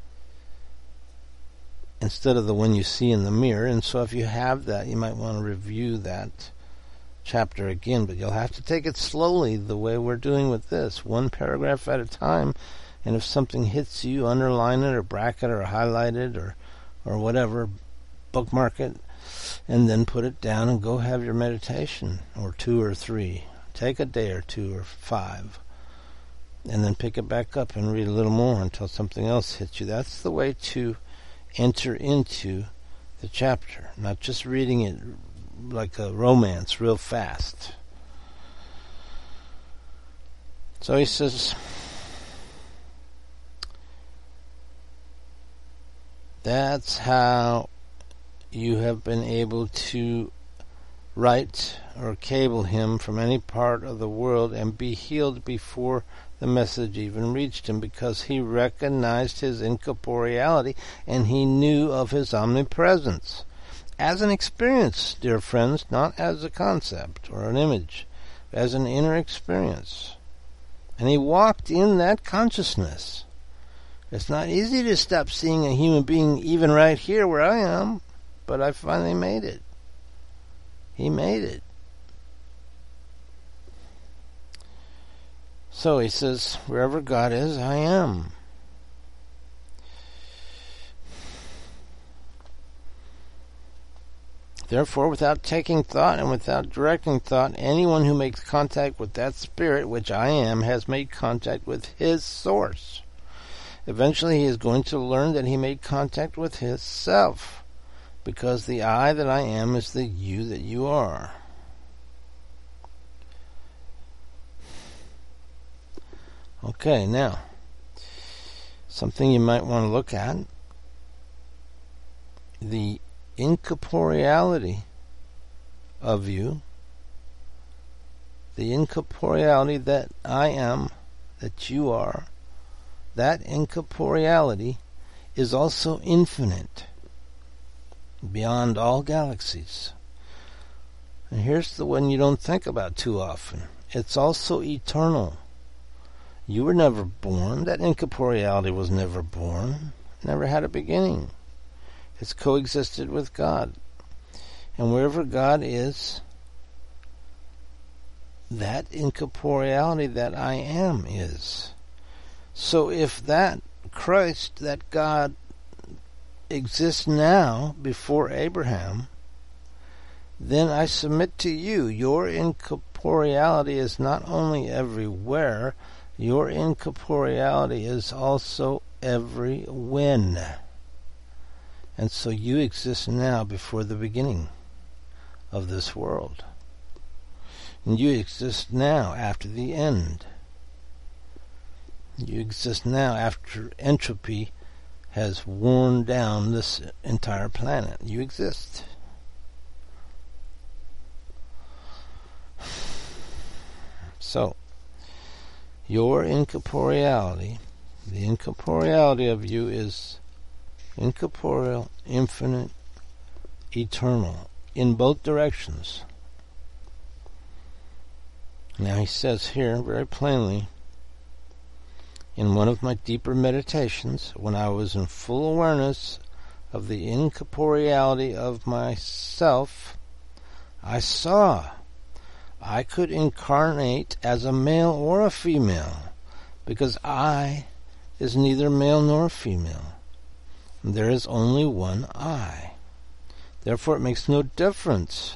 instead of the one you see in the mirror. And so if you have that, you might want to review that chapter again, but you'll have to take it slowly the way we're doing with this, one paragraph at a time. And if something hits you, underline it or bracket it or highlight it or whatever, bookmark it, and then put it down and go have your meditation, or 2 or 3. Take a day or 2 or 5, and then pick it back up and read a little more until something else hits you. That's the way to enter into the chapter, not just reading it like a romance real fast. So he says, that's how you have been able to write or cable him from any part of the world and be healed before the message even reached him, because he recognized his incorporeality and he knew of his omnipresence. As an experience, dear friends, not as a concept or an image, as an inner experience. And he walked in that consciousness. It's not easy to stop seeing a human being even right here where I am, but I finally made it. He made it. So he says, wherever God is, I am. Therefore, without taking thought and without directing thought, anyone who makes contact with that spirit, which I am, has made contact with his source. Eventually, he is going to learn that he made contact with his self, because the I that I am is the you that you are. Okay, now, something you might want to look at, the incorporeality of you, the incorporeality that I am, that you are, that incorporeality is also infinite, beyond all galaxies. And here's the one you don't think about too often. It's also eternal. You were never born. That incorporeality was never born, never had a beginning. It's coexisted with God. And wherever God is, that incorporeality that I am is. So if that Christ, that God, exists now before Abraham, then I submit to you, your incorporeality is not only everywhere, your incorporeality is also every when. And so you exist now before the beginning of this world. And you exist now after the end. You exist now after entropy has worn down this entire planet. You exist. So, your incorporeality, the incorporeality of you is incorporeal, infinite, eternal, in both directions. Now he says here very plainly, in one of my deeper meditations, when I was in full awareness of the incorporeality of myself, I saw I could incarnate as a male or a female, because I is neither male nor female. There is only one I. Therefore, it makes no difference.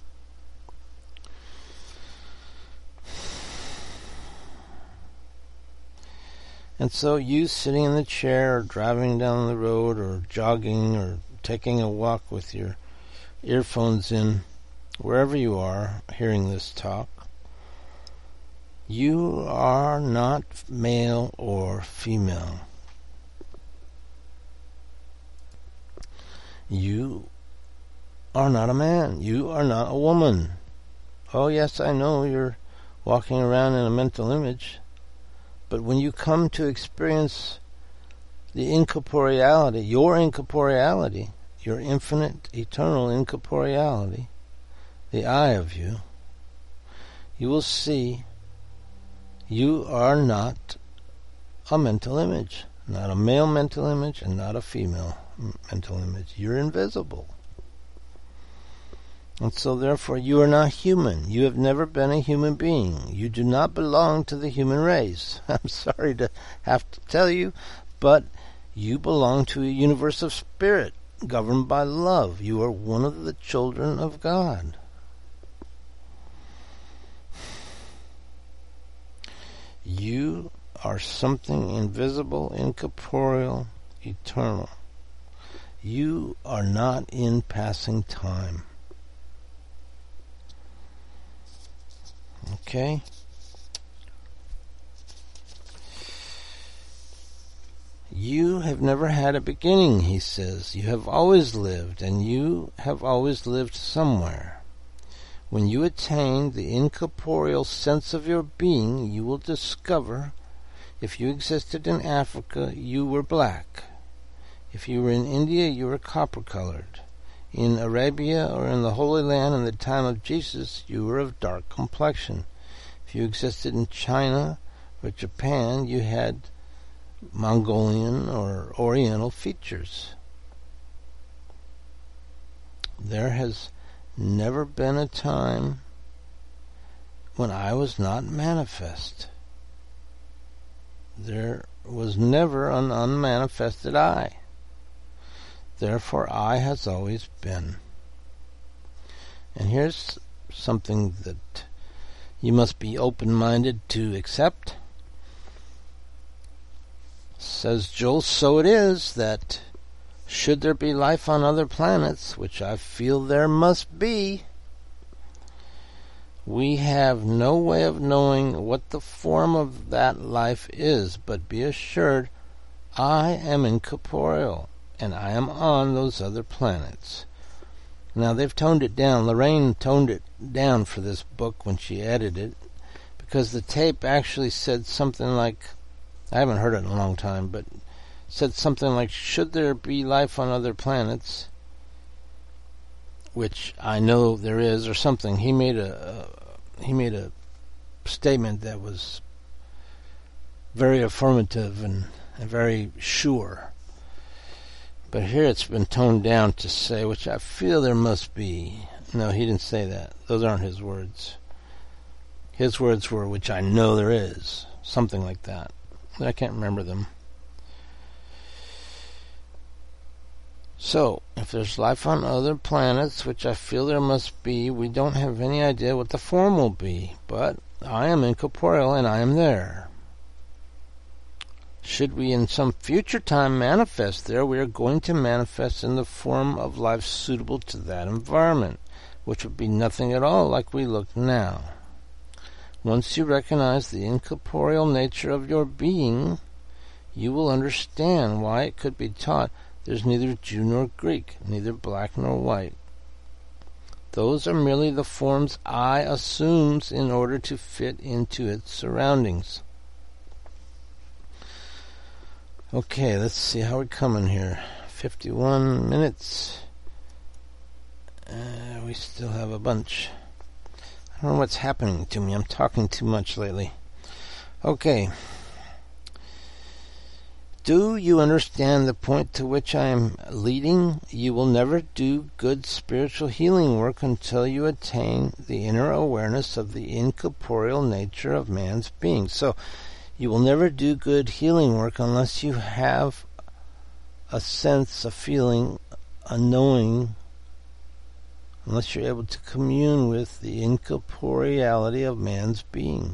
And so you sitting in the chair or driving down the road or jogging or taking a walk with your earphones in, wherever you are hearing this talk, you are not male or female. You are not a man. You are not a woman. Oh yes, I know you're walking around in a mental image. But when you come to experience the incorporeality, your infinite, eternal incorporeality, the I of you, you will see you are not a mental image, not a male mental image and not a female mental image. You're invisible. And so therefore you are not human. You have never been a human being. You do not belong to the human race. I'm sorry to have to tell you, but you belong to a universe of spirit. governed by love. You are one of the children of God. You are something invisible, incorporeal, eternal. You are not in passing time. Okay? You have never had a beginning, he says. You have always lived, and you have always lived somewhere. When you attain the incorporeal sense of your being, you will discover if you existed in Africa, you were black. If you were in India, you were copper-colored. In Arabia or in the Holy Land in the time of Jesus, you were of dark complexion. If you existed in China or Japan, you had Mongolian or Oriental features. There has never been a time when I was not manifest. There was never an unmanifested I. Therefore, I has always been. And here's something that you must be open-minded to accept. Says Joel, so it is that should there be life on other planets, which I feel there must be, we have no way of knowing what the form of that life is, but be assured I am incorporeal, and I am on those other planets. Now, they've toned it down. Lorraine toned it down for this book when she edited it, because the tape actually said something like, I haven't heard it in a long time, but said something like, should there be life on other planets, which I know there is, or something. He made a statement that was very affirmative and very sure. But here it's been toned down to say, which I feel there must be. No, he didn't say that. Those aren't his words. His words were, which I know there is. Something like that. I can't remember them. So, if there's life on other planets, which I feel there must be, we don't have any idea what the form will be. But I am incorporeal and I am there. Should we in some future time manifest there, we are going to manifest in the form of life suitable to that environment, which would be nothing at all like we look now. Once you recognize the incorporeal nature of your being, you will understand why it could be taught there's neither Jew nor Greek, neither black nor white. Those are merely the forms I assumes in order to fit into its surroundings. Okay, let's see how we're coming here. 51 minutes. We still have a bunch. I don't know what's happening to me. I'm talking too much lately. Okay. Do you understand the point to which I am leading? You will never do good spiritual healing work until you attain the inner awareness of the incorporeal nature of man's being. So, you will never do good healing work unless you have a sense, a feeling, a knowing, unless you're able to commune with the incorporeality of man's being.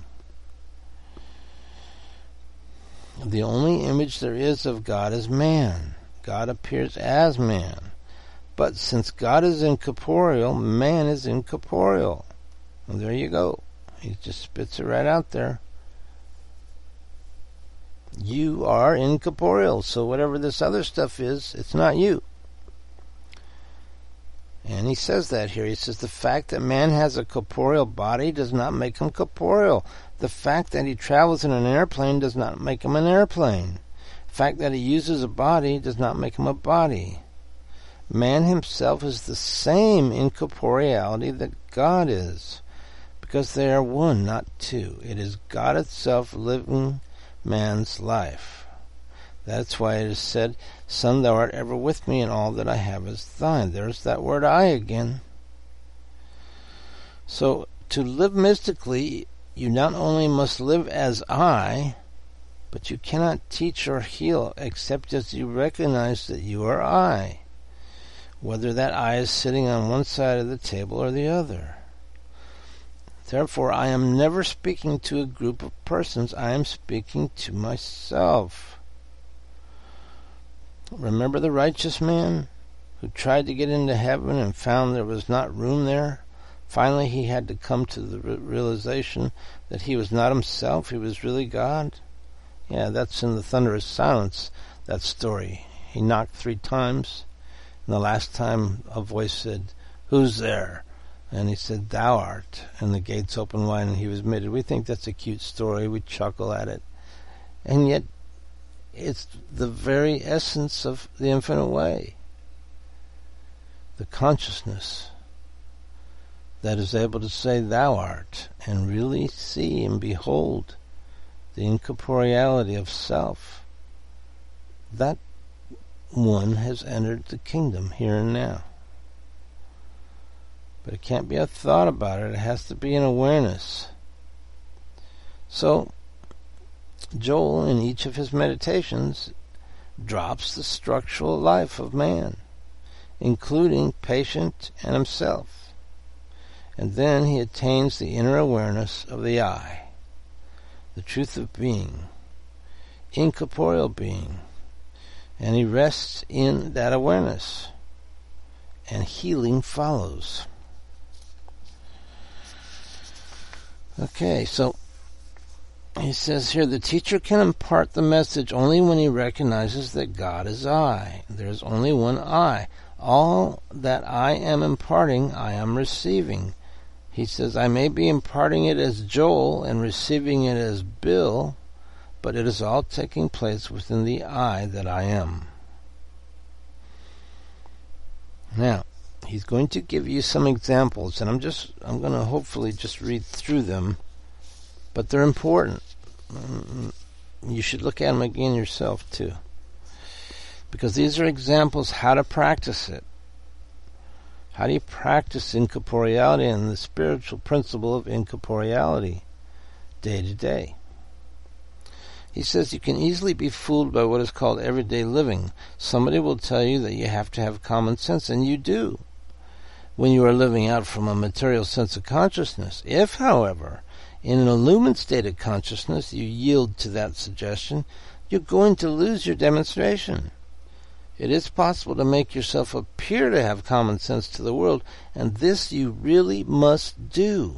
The only image there is of God is man. God appears as man. But since God is incorporeal, man is incorporeal. Well, there you go. He just spits it right out there. You are incorporeal, so whatever this other stuff is, it's not you. And he says that here. He says the fact that man has a corporeal body does not make him corporeal. The fact that he travels in an airplane does not make him an airplane. The fact that he uses a body does not make him a body. Man himself is the same incorporeality that God is, because they are one, not two. It is God itself living man's life. That's why it is said, Son, thou art ever with me, and all that I have is thine. There's that word I again. So, to live mystically, you not only must live as I, but you cannot teach or heal except as you recognize that you are I. whether that I is sitting on one side of the table or the other. Therefore, I am never speaking to a group of persons. I am speaking to myself. Remember the righteous man who tried to get into heaven and found there was not room there? Finally, he had to come to the realization that he was not himself, he was really God. Yeah, that's in the thunderous silence, that story. He knocked 3 times, and the last time a voice said, "Who's there?" And he said, "Thou art." And the gates opened wide and he was admitted. We think that's a cute story. We chuckle at it. And yet, it's the very essence of the infinite way. The consciousness that is able to say, "Thou art," and really see and behold the incorporeality of self. That one has entered the kingdom here and now. But it can't be a thought about it. It has to be an awareness. So, Joel, in each of his meditations, drops the structural life of man, including patient and himself. And then he attains the inner awareness of the I, the truth of being, incorporeal being, and he rests in that awareness, and healing follows. Okay, so he says here, the teacher can impart the message only when he recognizes that God is I. There is only one I. All that I am imparting, I am receiving. He says, I may be imparting it as Joel and receiving it as Bill, but it is all taking place within the I that I am. Now, he's going to give you some examples, and I'm going to hopefully just read through them, but they're important. You should look at them again yourself too, because these are examples how to practice it. How do you practice incorporeality and the spiritual principle of incorporeality day to day? He says you can easily be fooled by what is called everyday living. Somebody will tell you that you have to have common sense, and you do, when you are living out from a material sense of consciousness. If, however, in an illumined state of consciousness you yield to that suggestion, you're going to lose your demonstration. It is possible to make yourself appear to have common sense to the world, and this you really must do.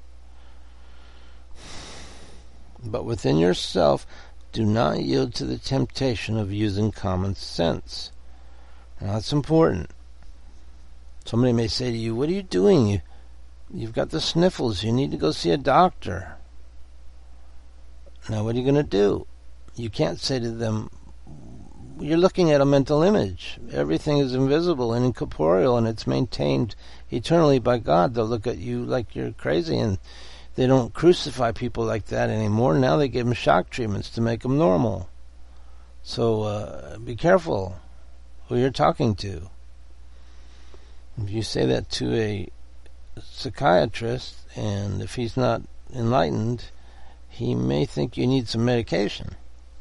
But within yourself, do not yield to the temptation of using common sense. Now, that's important. Somebody may say to you, what are you doing? You've got the sniffles. You need to go see a doctor. Now, what are you going to do? You can't say to them, you're looking at a mental image. Everything is invisible and incorporeal, and it's maintained eternally by God. They'll look at you like you're crazy, and they don't crucify people like that anymore. Now they give them shock treatments to make them normal. So be careful who you're talking to. If you say that to a psychiatrist, and if he's not enlightened, he may think you need some medication.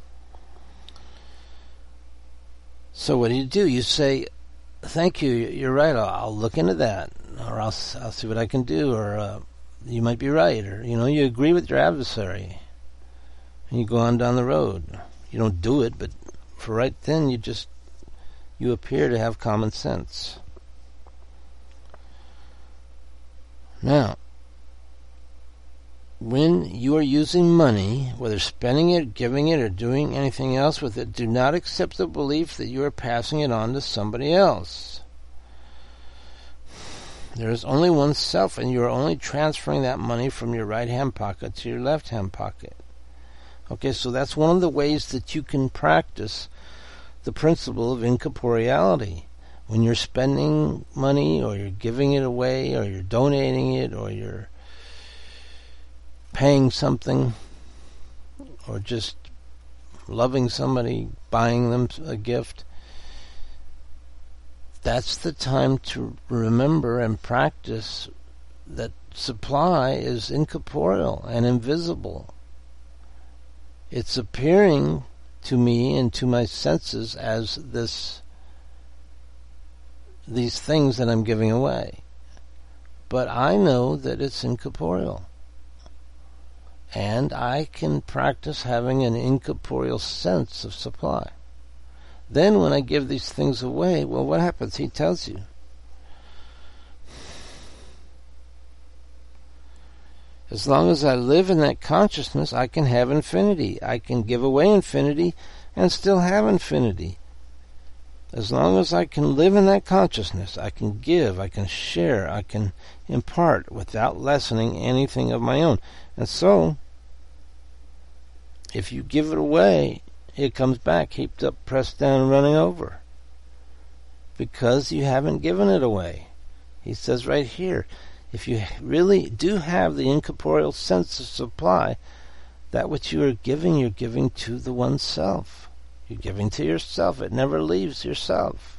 So what do? You say, thank you, you're right, I'll look into that, or I'll see what I can do, or you might be right, or, you agree with your adversary, and you go on down the road. You don't do it, but for right then, you appear to have common sense. Now, when you are using money, whether spending it, giving it, or doing anything else with it, do not accept the belief that you are passing it on to somebody else. There is only one self, and you are only transferring that money from your right-hand pocket to your left-hand pocket. Okay, so that's one of the ways that you can practice the principle of incorporeality. When you're spending money, or you're giving it away, or you're donating it, or you're paying something, or just loving somebody, buying them a gift, that's the time to remember and practice that supply is incorporeal and invisible. It's appearing to me and to my senses as these things that I'm giving away. But I know that it's incorporeal. And I can practice having an incorporeal sense of supply. Then when I give these things away, well, what happens? He tells you. As long as I live in that consciousness, I can have infinity. I can give away infinity and still have infinity. As long as I can live in that consciousness, I can give, I can share, I can impart without lessening anything of my own. And so, if you give it away, it comes back, heaped up, pressed down, and running over. Because you haven't given it away. He says right here, if you really do have the incorporeal sense of supply, that which you are giving, you're giving to the one self. You're giving to yourself. It never leaves yourself.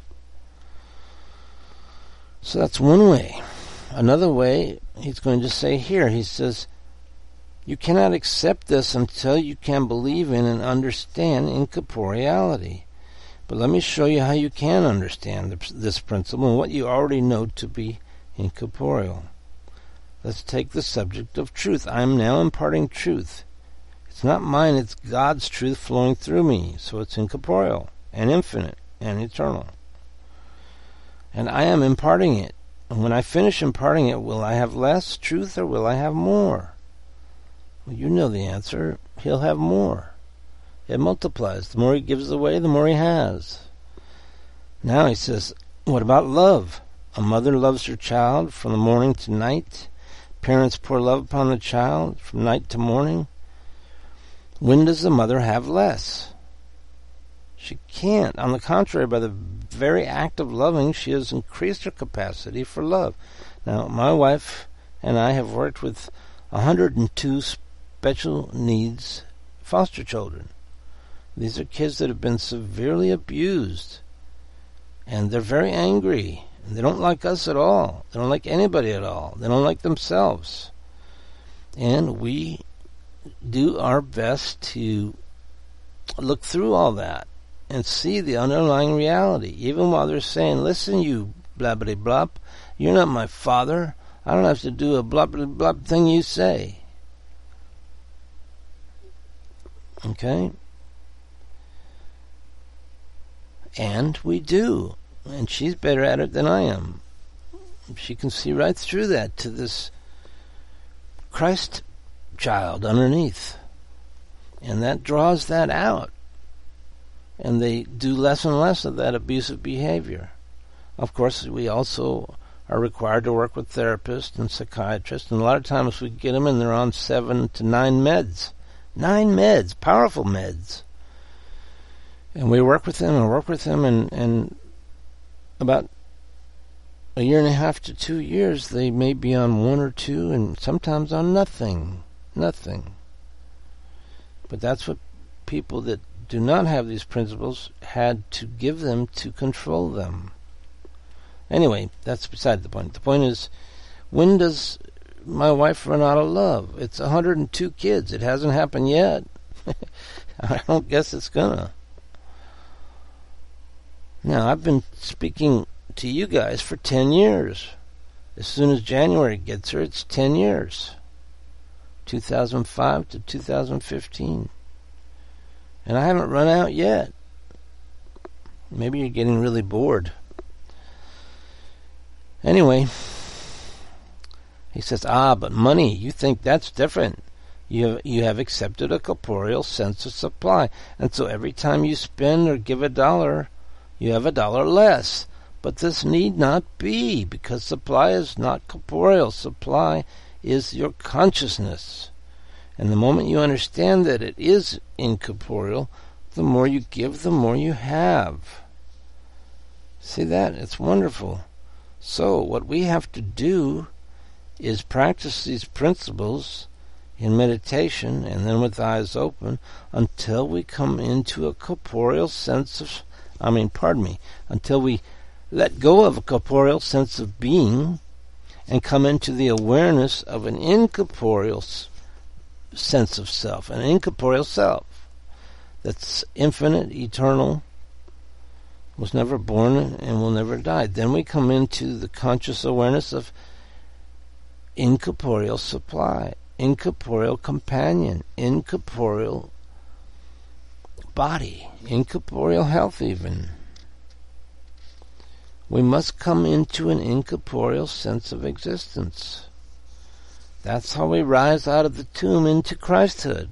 So that's one way. Another way, he's going to say here, he says, you cannot accept this until you can believe in and understand incorporeality. But let me show you how you can understand this principle and what you already know to be incorporeal. Let's take the subject of truth. I am now imparting truth. It's not mine, it's God's truth flowing through me. So it's incorporeal and infinite and eternal. And I am imparting it. And when I finish imparting it, will I have less truth or will I have more? Well, you know the answer. He'll have more. It multiplies. The more he gives away, the more he has. Now he says, what about love? A mother loves her child from the morning to night. Parents pour love upon the child from night to morning. When does the mother have less? She can't. On the contrary, by the very act of loving, she has increased her capacity for love. Now, my wife and I have worked with 102 special needs foster children. These are kids that have been severely abused. And they're very angry. They don't like us at all. They don't like anybody at all. They don't like themselves. And we do our best to look through all that and see the underlying reality. Even while they're saying, listen, you blabbity blop, you're not my father. I don't have to do a blabbity blop thing you say. Okay? And we do. And she's better at it than I am. She can see right through that to this Christ child underneath. And that draws that out. And they do less and less of that abusive behavior. Of course, we also are required to work with therapists and psychiatrists. And a lot of times we get them and they're on 7 to 9 meds. 9 meds, powerful meds. And we work with them and about a year and a half to 2 years, they may be on 1 or 2 and sometimes on nothing. Nothing. But that's what people that do not have these principles had to give them to control them. Anyway, that's beside the point. The point is, when does my wife run out of love? It's 102 kids. It hasn't happened yet. I don't guess it's gonna. Now, I've been speaking to you guys for 10 years. As soon as January gets here, it's 10 years. 2005 to 2015. And I haven't run out yet. Maybe you're getting really bored. Anyway, he says, but money, you think that's different. You have accepted a corporeal sense of supply. And so every time you spend or give $1, you have $1 less. But this need not be, because supply is not corporeal. Supply is your consciousness. And the moment you understand that it is incorporeal, the more you give, the more you have. See that? It's wonderful. So what we have to do is practice these principles in meditation and then with eyes open until we come into a corporeal sense of, until we let go of a corporeal sense of being and come into the awareness of an incorporeal sense of self, an incorporeal self that's infinite, eternal, was never born and will never die. Then we come into the conscious awareness of incorporeal supply, incorporeal companion, incorporeal body, incorporeal health even. We must come into an incorporeal sense of existence. That's how we rise out of the tomb into Christhood.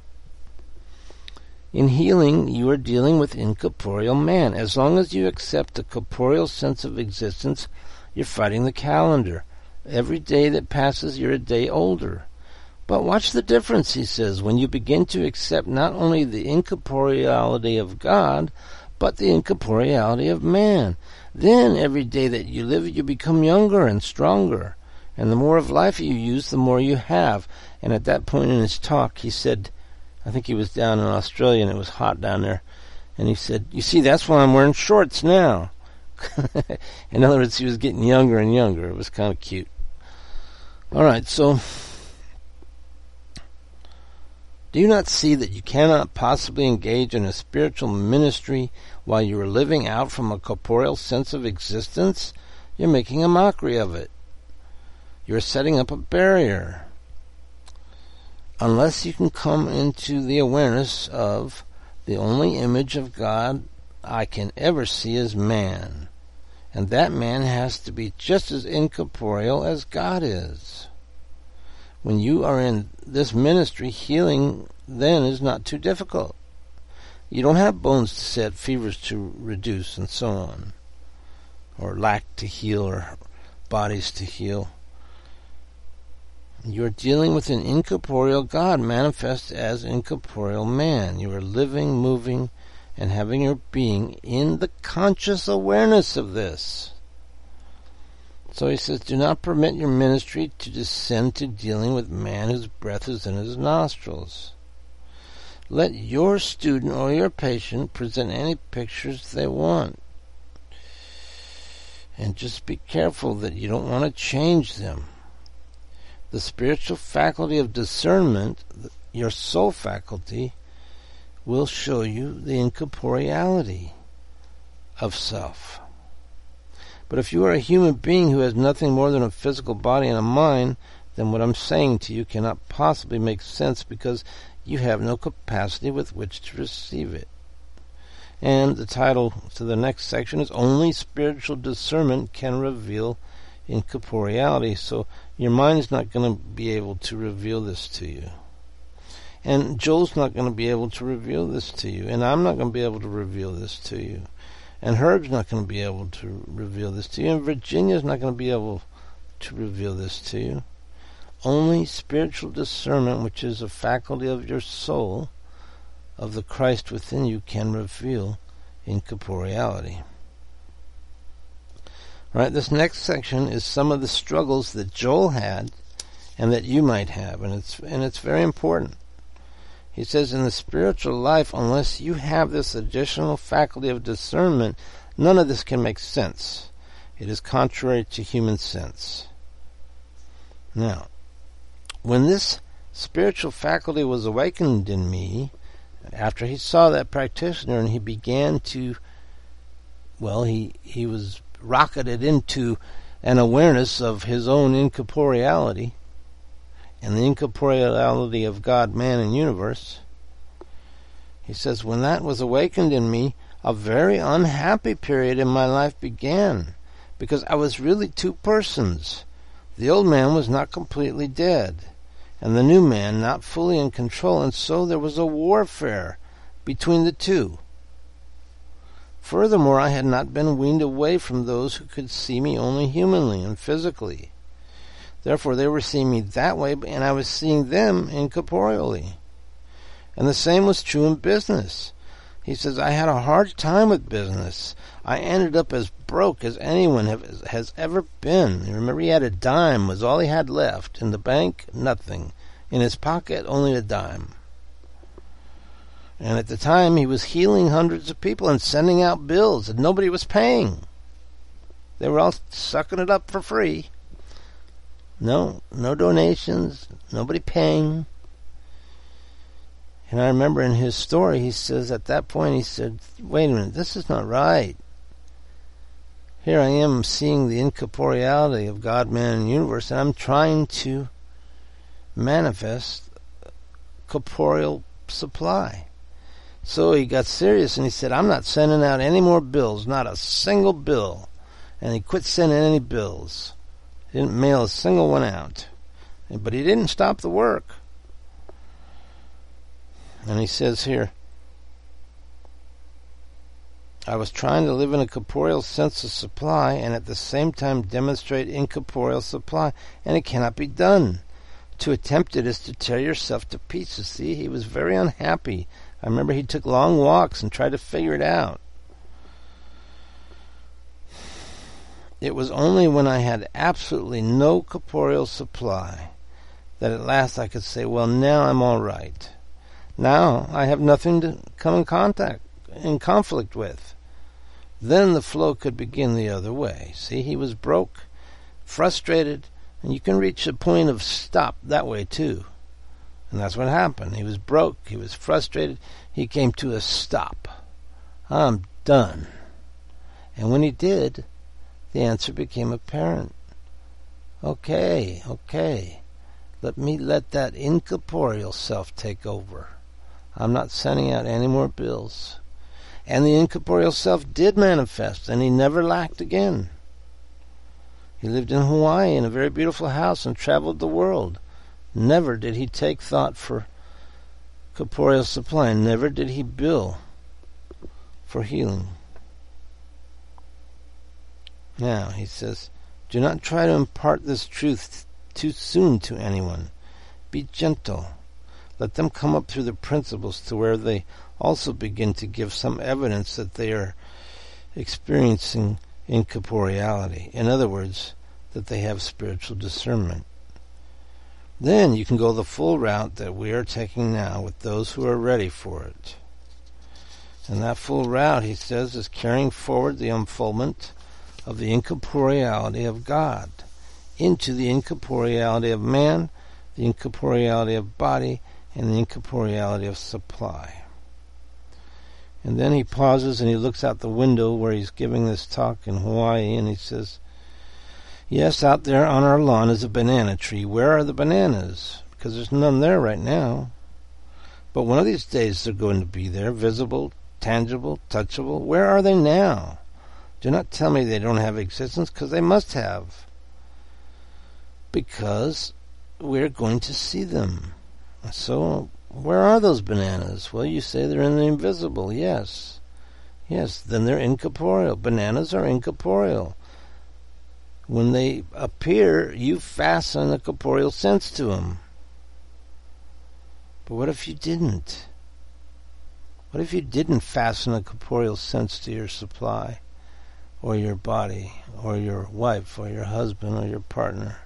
In healing, you are dealing with incorporeal man. As long as you accept a corporeal sense of existence, you're fighting the calendar. Every day that passes, you're a day older. But watch the difference, he says, when you begin to accept not only the incorporeality of God, but the incorporeality of man. Then every day that you live, you become younger and stronger. And the more of life you use, the more you have. And at that point in his talk, he said, I think he was down in Australia and it was hot down there. And he said, you see, that's why I'm wearing shorts now. In other words, he was getting younger and younger. It was kind of cute. All right, so do you not see that you cannot possibly engage in a spiritual ministry while you are living out from a corporeal sense of existence? You're making a mockery of it. You're setting up a barrier. Unless you can come into the awareness of the only image of God I can ever see is man. And that man has to be just as incorporeal as God is. When you are in this ministry, healing then is not too difficult. You don't have bones to set, fevers to reduce, and so on. Or lack to heal, or bodies to heal. You are dealing with an incorporeal God manifest as incorporeal man. You are living, moving, and having your being in the conscious awareness of this. So he says, do not permit your ministry to descend to dealing with man whose breath is in his nostrils. Let your student or your patient present any pictures they want. And just be careful that you don't want to change them. The spiritual faculty of discernment, your soul faculty, will show you the incorporeality of self. But if you are a human being who has nothing more than a physical body and a mind, then what I'm saying to you cannot possibly make sense because you have no capacity with which to receive it. And the title to the next section is Only Spiritual Discernment Can Reveal Incorporeality. So your mind is not going to be able to reveal this to you. And Joel's not going to be able to reveal this to you. And I'm not going to be able to reveal this to you. And Herb's not going to be able to reveal this to you. And Virginia's not going to be able to reveal this to you. Only spiritual discernment, which is a faculty of your soul, of the Christ within you, can reveal incorporeality. Right, this next section is some of the struggles that Joel had and that you might have, and it's very important. He says, in the spiritual life, unless you have this additional faculty of discernment, none of this can make sense. It is contrary to human sense. Now, when this spiritual faculty was awakened in me, after he saw that practitioner and he began to, he was rocketed into an awareness of his own incorporeality and the incorporeality of God, man, and universe. He says, when that was awakened in me, a very unhappy period in my life began, because I was really two persons. The old man was not completely dead, and the new man not fully in control, and so there was a warfare between the two. Furthermore, I had not been weaned away from those who could see me only humanly and physically. Therefore, they were seeing me that way, and I was seeing them incorporeally. And the same was true in business. He says, I had a hard time with business. I ended up as broke as anyone has ever been. Remember, he had a dime, was all he had left. In the bank, nothing. In his pocket, only a dime. And at the time, he was healing hundreds of people and sending out bills that nobody was paying. They were all sucking it up for free. No donations, nobody paying. And I remember in his story, he says, at that point, he said, wait a minute, this is not right. here I am seeing the incorporeality of God, man, and universe, and I'm trying to manifest corporeal supply. So he got serious and he said, I'm not sending out any more bills, not a single bill. And he quit sending any bills. He didn't mail a single one out. But he didn't stop the work. And he says here, I was trying to live in a corporeal sense of supply and at the same time demonstrate incorporeal supply, and it cannot be done. To attempt it is to tear yourself to pieces. See, he was very unhappy. I remember he took long walks and tried to figure it out. It was only when I had absolutely no corporeal supply that at last I could say, well, now I'm all right. Now I have nothing to come in conflict with. Then the flow could begin the other way. See, he was broke, frustrated, and you can reach a point of stop that way too. And that's what happened. He was broke, he was frustrated, he came to a stop. I'm done. And when he did, the answer became apparent. Okay. Let me let that incorporeal self take over. I'm not sending out any more bills. And the incorporeal self did manifest, and he never lacked again. He lived in Hawaii in a very beautiful house and traveled the world. Never did he take thought for corporeal supply. Never did he bill for healing. Now, he says, do not try to impart this truth too soon to anyone. Be gentle. Let them come up through the principles to where they also begin to give some evidence that they are experiencing incorporeality. In other words, that they have spiritual discernment. Then you can go the full route that we are taking now with those who are ready for it. And that full route, he says, is carrying forward the unfoldment of the incorporeality of God into the incorporeality of man, the incorporeality of body, and the incorporeality of supply. And then he pauses and he looks out the window where he's giving this talk in Hawaii, and he says, yes, out there on our lawn is a banana tree. Where are the bananas? Because there's none there right now. But one of these days they're going to be there, visible, tangible, touchable. Where are they now? Do not tell me they don't have existence, because they must have. Because we're going to see them. So, where are those bananas? Well, you say they're in the invisible. Yes, then they're incorporeal. Bananas are incorporeal. When they appear, you fasten a corporeal sense to them. But what if you didn't? What if you didn't fasten a corporeal sense to your supply, or your body, or your wife, or your husband, or your partner?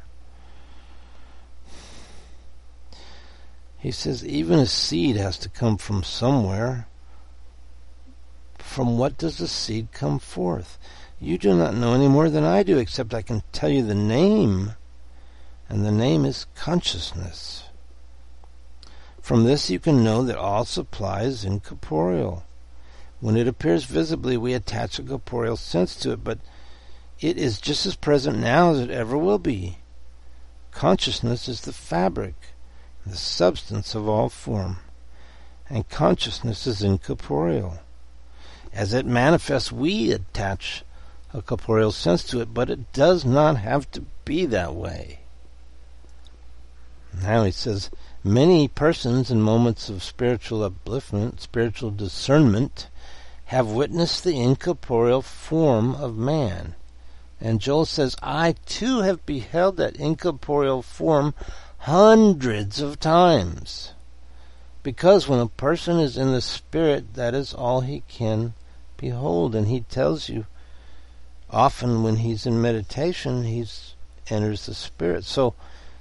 He says even a seed has to come from somewhere. From what does the seed come forth? You do not know any more than I do, except I can tell you the name, and the name is consciousness. From this you can know that all supply is incorporeal. When it appears visibly, we attach a corporeal sense to it, but it is just as present now as it ever will be. Consciousness is the fabric, the substance of all form, and consciousness is incorporeal. As it manifests, we attach a corporeal sense to it, but it does not have to be that way. Now he says, many persons in moments of spiritual upliftment, spiritual discernment, have witnessed the incorporeal form of man. And Joel says, I too have beheld that incorporeal form hundreds of times. Because when a person is in the spirit, that is all he can behold. And he tells you, often when he's in meditation, he enters the spirit. So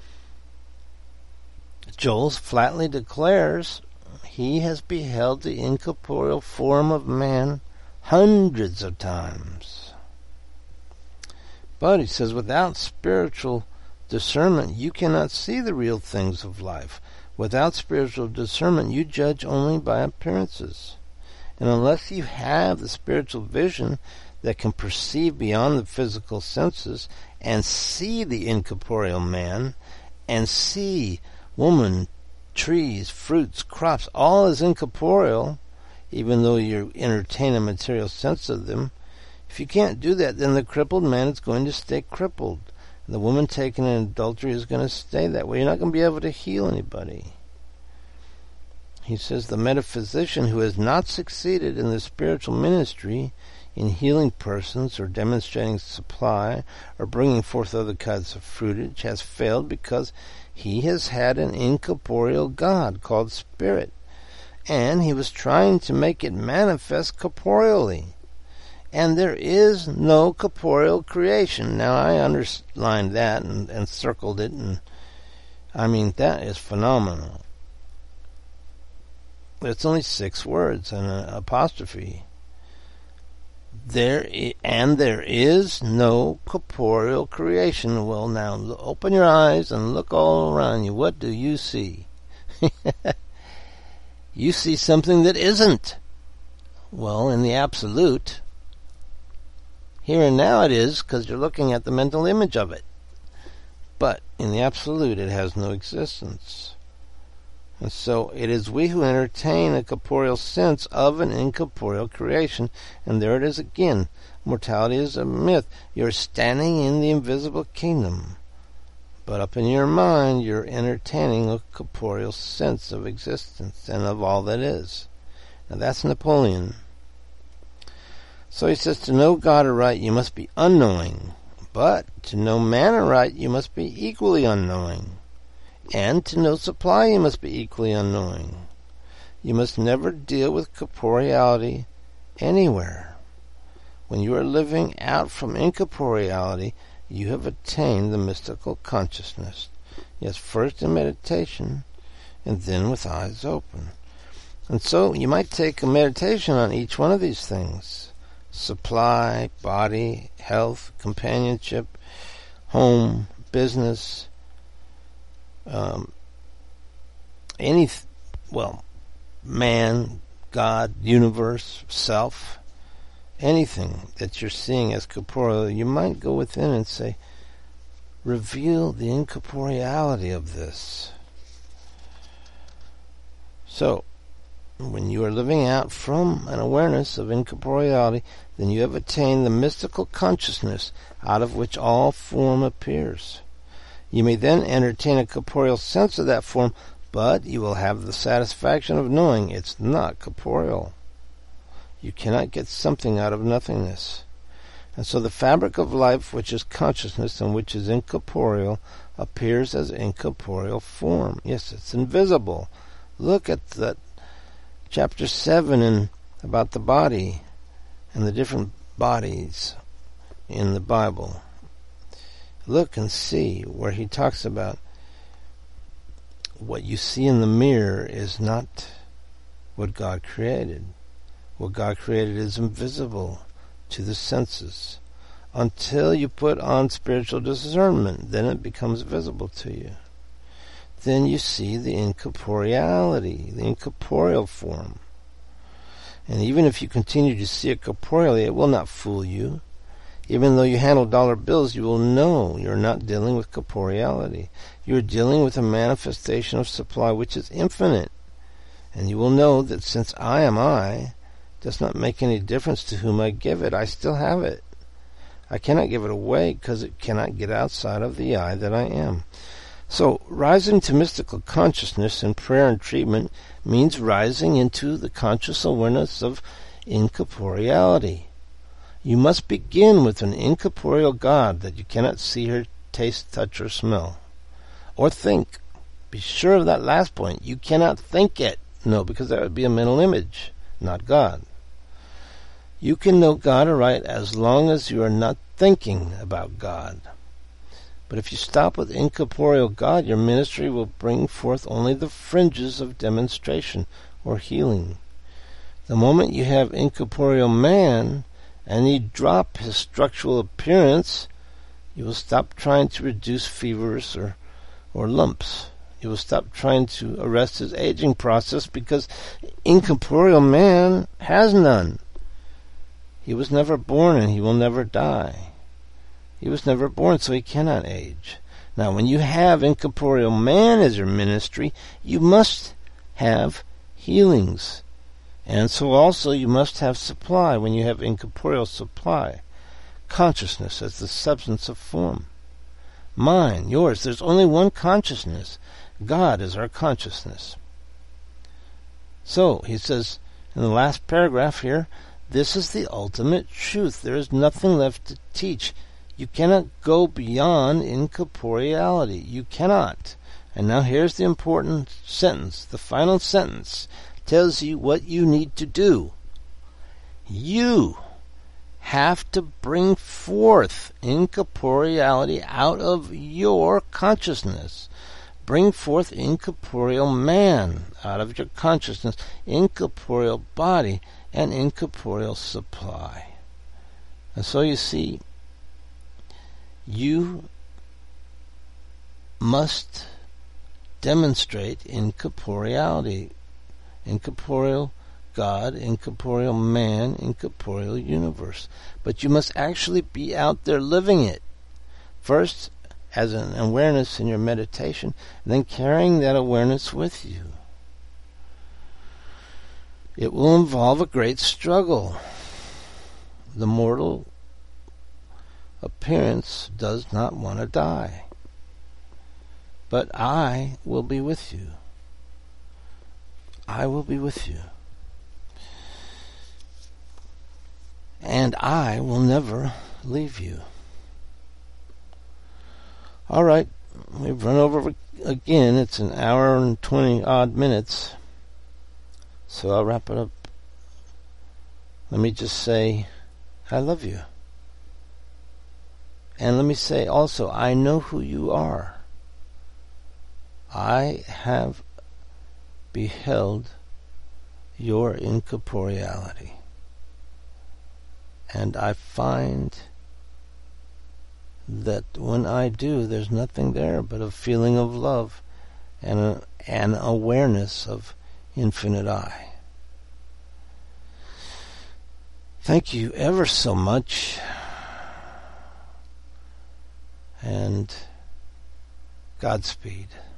Joel flatly declares he has beheld the incorporeal form of man hundreds of times. But he says, without spiritual discernment, you cannot see the real things of life. Without spiritual discernment, you judge only by appearances. And unless you have the spiritual vision that can perceive beyond the physical senses and see the incorporeal man and see woman, trees, fruits, crops, all is incorporeal, even though you entertain a material sense of them. If you can't do that, then the crippled man is going to stay crippled. The woman taken in adultery is going to stay that way. You're not going to be able to heal anybody. He says the metaphysician who has not succeeded in the spiritual ministry in healing persons or demonstrating supply or bringing forth other kinds of fruitage has failed because he has had an incorporeal God called Spirit, and he was trying to make it manifest corporeally. And there is no corporeal creation. Now, I underlined that and circled it, and I mean, that is phenomenal. It's only 6 words and an apostrophe. There is no corporeal creation. Well, now, open your eyes and look all around you. What do you see? You see something that isn't. Well, in the absolute, here and now it is, because you're looking at the mental image of it. But in the absolute, it has no existence. And so it is we who entertain a corporeal sense of an incorporeal creation. And there it is again. Mortality is a myth. You're standing in the invisible kingdom. But up in your mind, you're entertaining a corporeal sense of existence and of all that is. Now that's Napoleon. So he says, to know God aright, you must be unknowing. But to know man aright, you must be equally unknowing. And to know supply, you must be equally unknowing. You must never deal with corporeality anywhere. When you are living out from incorporeality, you have attained the mystical consciousness. Yes, first in meditation, and then with eyes open. And so you might take a meditation on each one of these things. Supply, body, health, companionship, home, business, man, God, universe, self, anything that you're seeing as corporeal, you might go within and say, reveal the incorporeality of this. So, when you are living out from an awareness of incorporeality, then you have attained the mystical consciousness out of which all form appears. You may then entertain a corporeal sense of that form, but you will have the satisfaction of knowing it's not corporeal. You cannot get something out of nothingness. And so the fabric of life, which is consciousness and which is incorporeal, appears as incorporeal form. Yes, it's invisible. Look at that chapter 7 about the body and the different bodies in the Bible. Look and see where he talks about what you see in the mirror is not what God created. What God created is invisible to the senses. Until you put on spiritual discernment, then it becomes visible to you. Then you see the incorporeality, the incorporeal form. And even if you continue to see it corporeally, it will not fool you. Even though you handle dollar bills, you will know you're not dealing with corporeality. You're dealing with a manifestation of supply which is infinite. And you will know that since I am I, does not make any difference to whom I give it. I still have it. I cannot give it away because it cannot get outside of the I that I am. So, rising to mystical consciousness in prayer and treatment means rising into the conscious awareness of incorporeality. You must begin with an incorporeal God that you cannot see, hear, taste, touch, or smell. Or think. Be sure of that last point. You cannot think it. No, because that would be a mental image, not God. You can know God aright as long as you are not thinking about God. But if you stop with incorporeal God, your ministry will bring forth only the fringes of demonstration or healing. The moment you have incorporeal man, and you drop his structural appearance, you will stop trying to reduce fevers or lumps. You He will stop trying to arrest his aging process because incorporeal man has none. He was never born and he will never die. He was never born, so he cannot age. Now, when you have incorporeal man as your ministry, you must have healings. And so also you must have supply when you have incorporeal supply. Consciousness as the substance of form. Mine, yours. There's only one consciousness. God is our consciousness. So, he says in the last paragraph here, this is the ultimate truth. There is nothing left to teach. You cannot go beyond incorporeality. You cannot. And now here's the important sentence. The final sentence tells you what you need to do. You have to bring forth incorporeality out of your consciousness. Bring forth incorporeal man out of your consciousness, incorporeal body, and incorporeal supply. And so you see, you must demonstrate incorporeality, incorporeal God, incorporeal man, incorporeal universe. But you must actually be out there living it. First, as an awareness in your meditation, then carrying that awareness with you. It will involve a great struggle. The mortal appearance does not want to die. But I will be with you. I will be with you. And I will never leave you. All right, we've run over again. It's an hour and 20 odd minutes. So I'll wrap it up. Let me just say, I love you. And let me say also, I know who you are. I have beheld your incorporeality. And I find that when I do, there's nothing there but a feeling of love and an awareness of infinite I. Thank you ever so much. And Godspeed.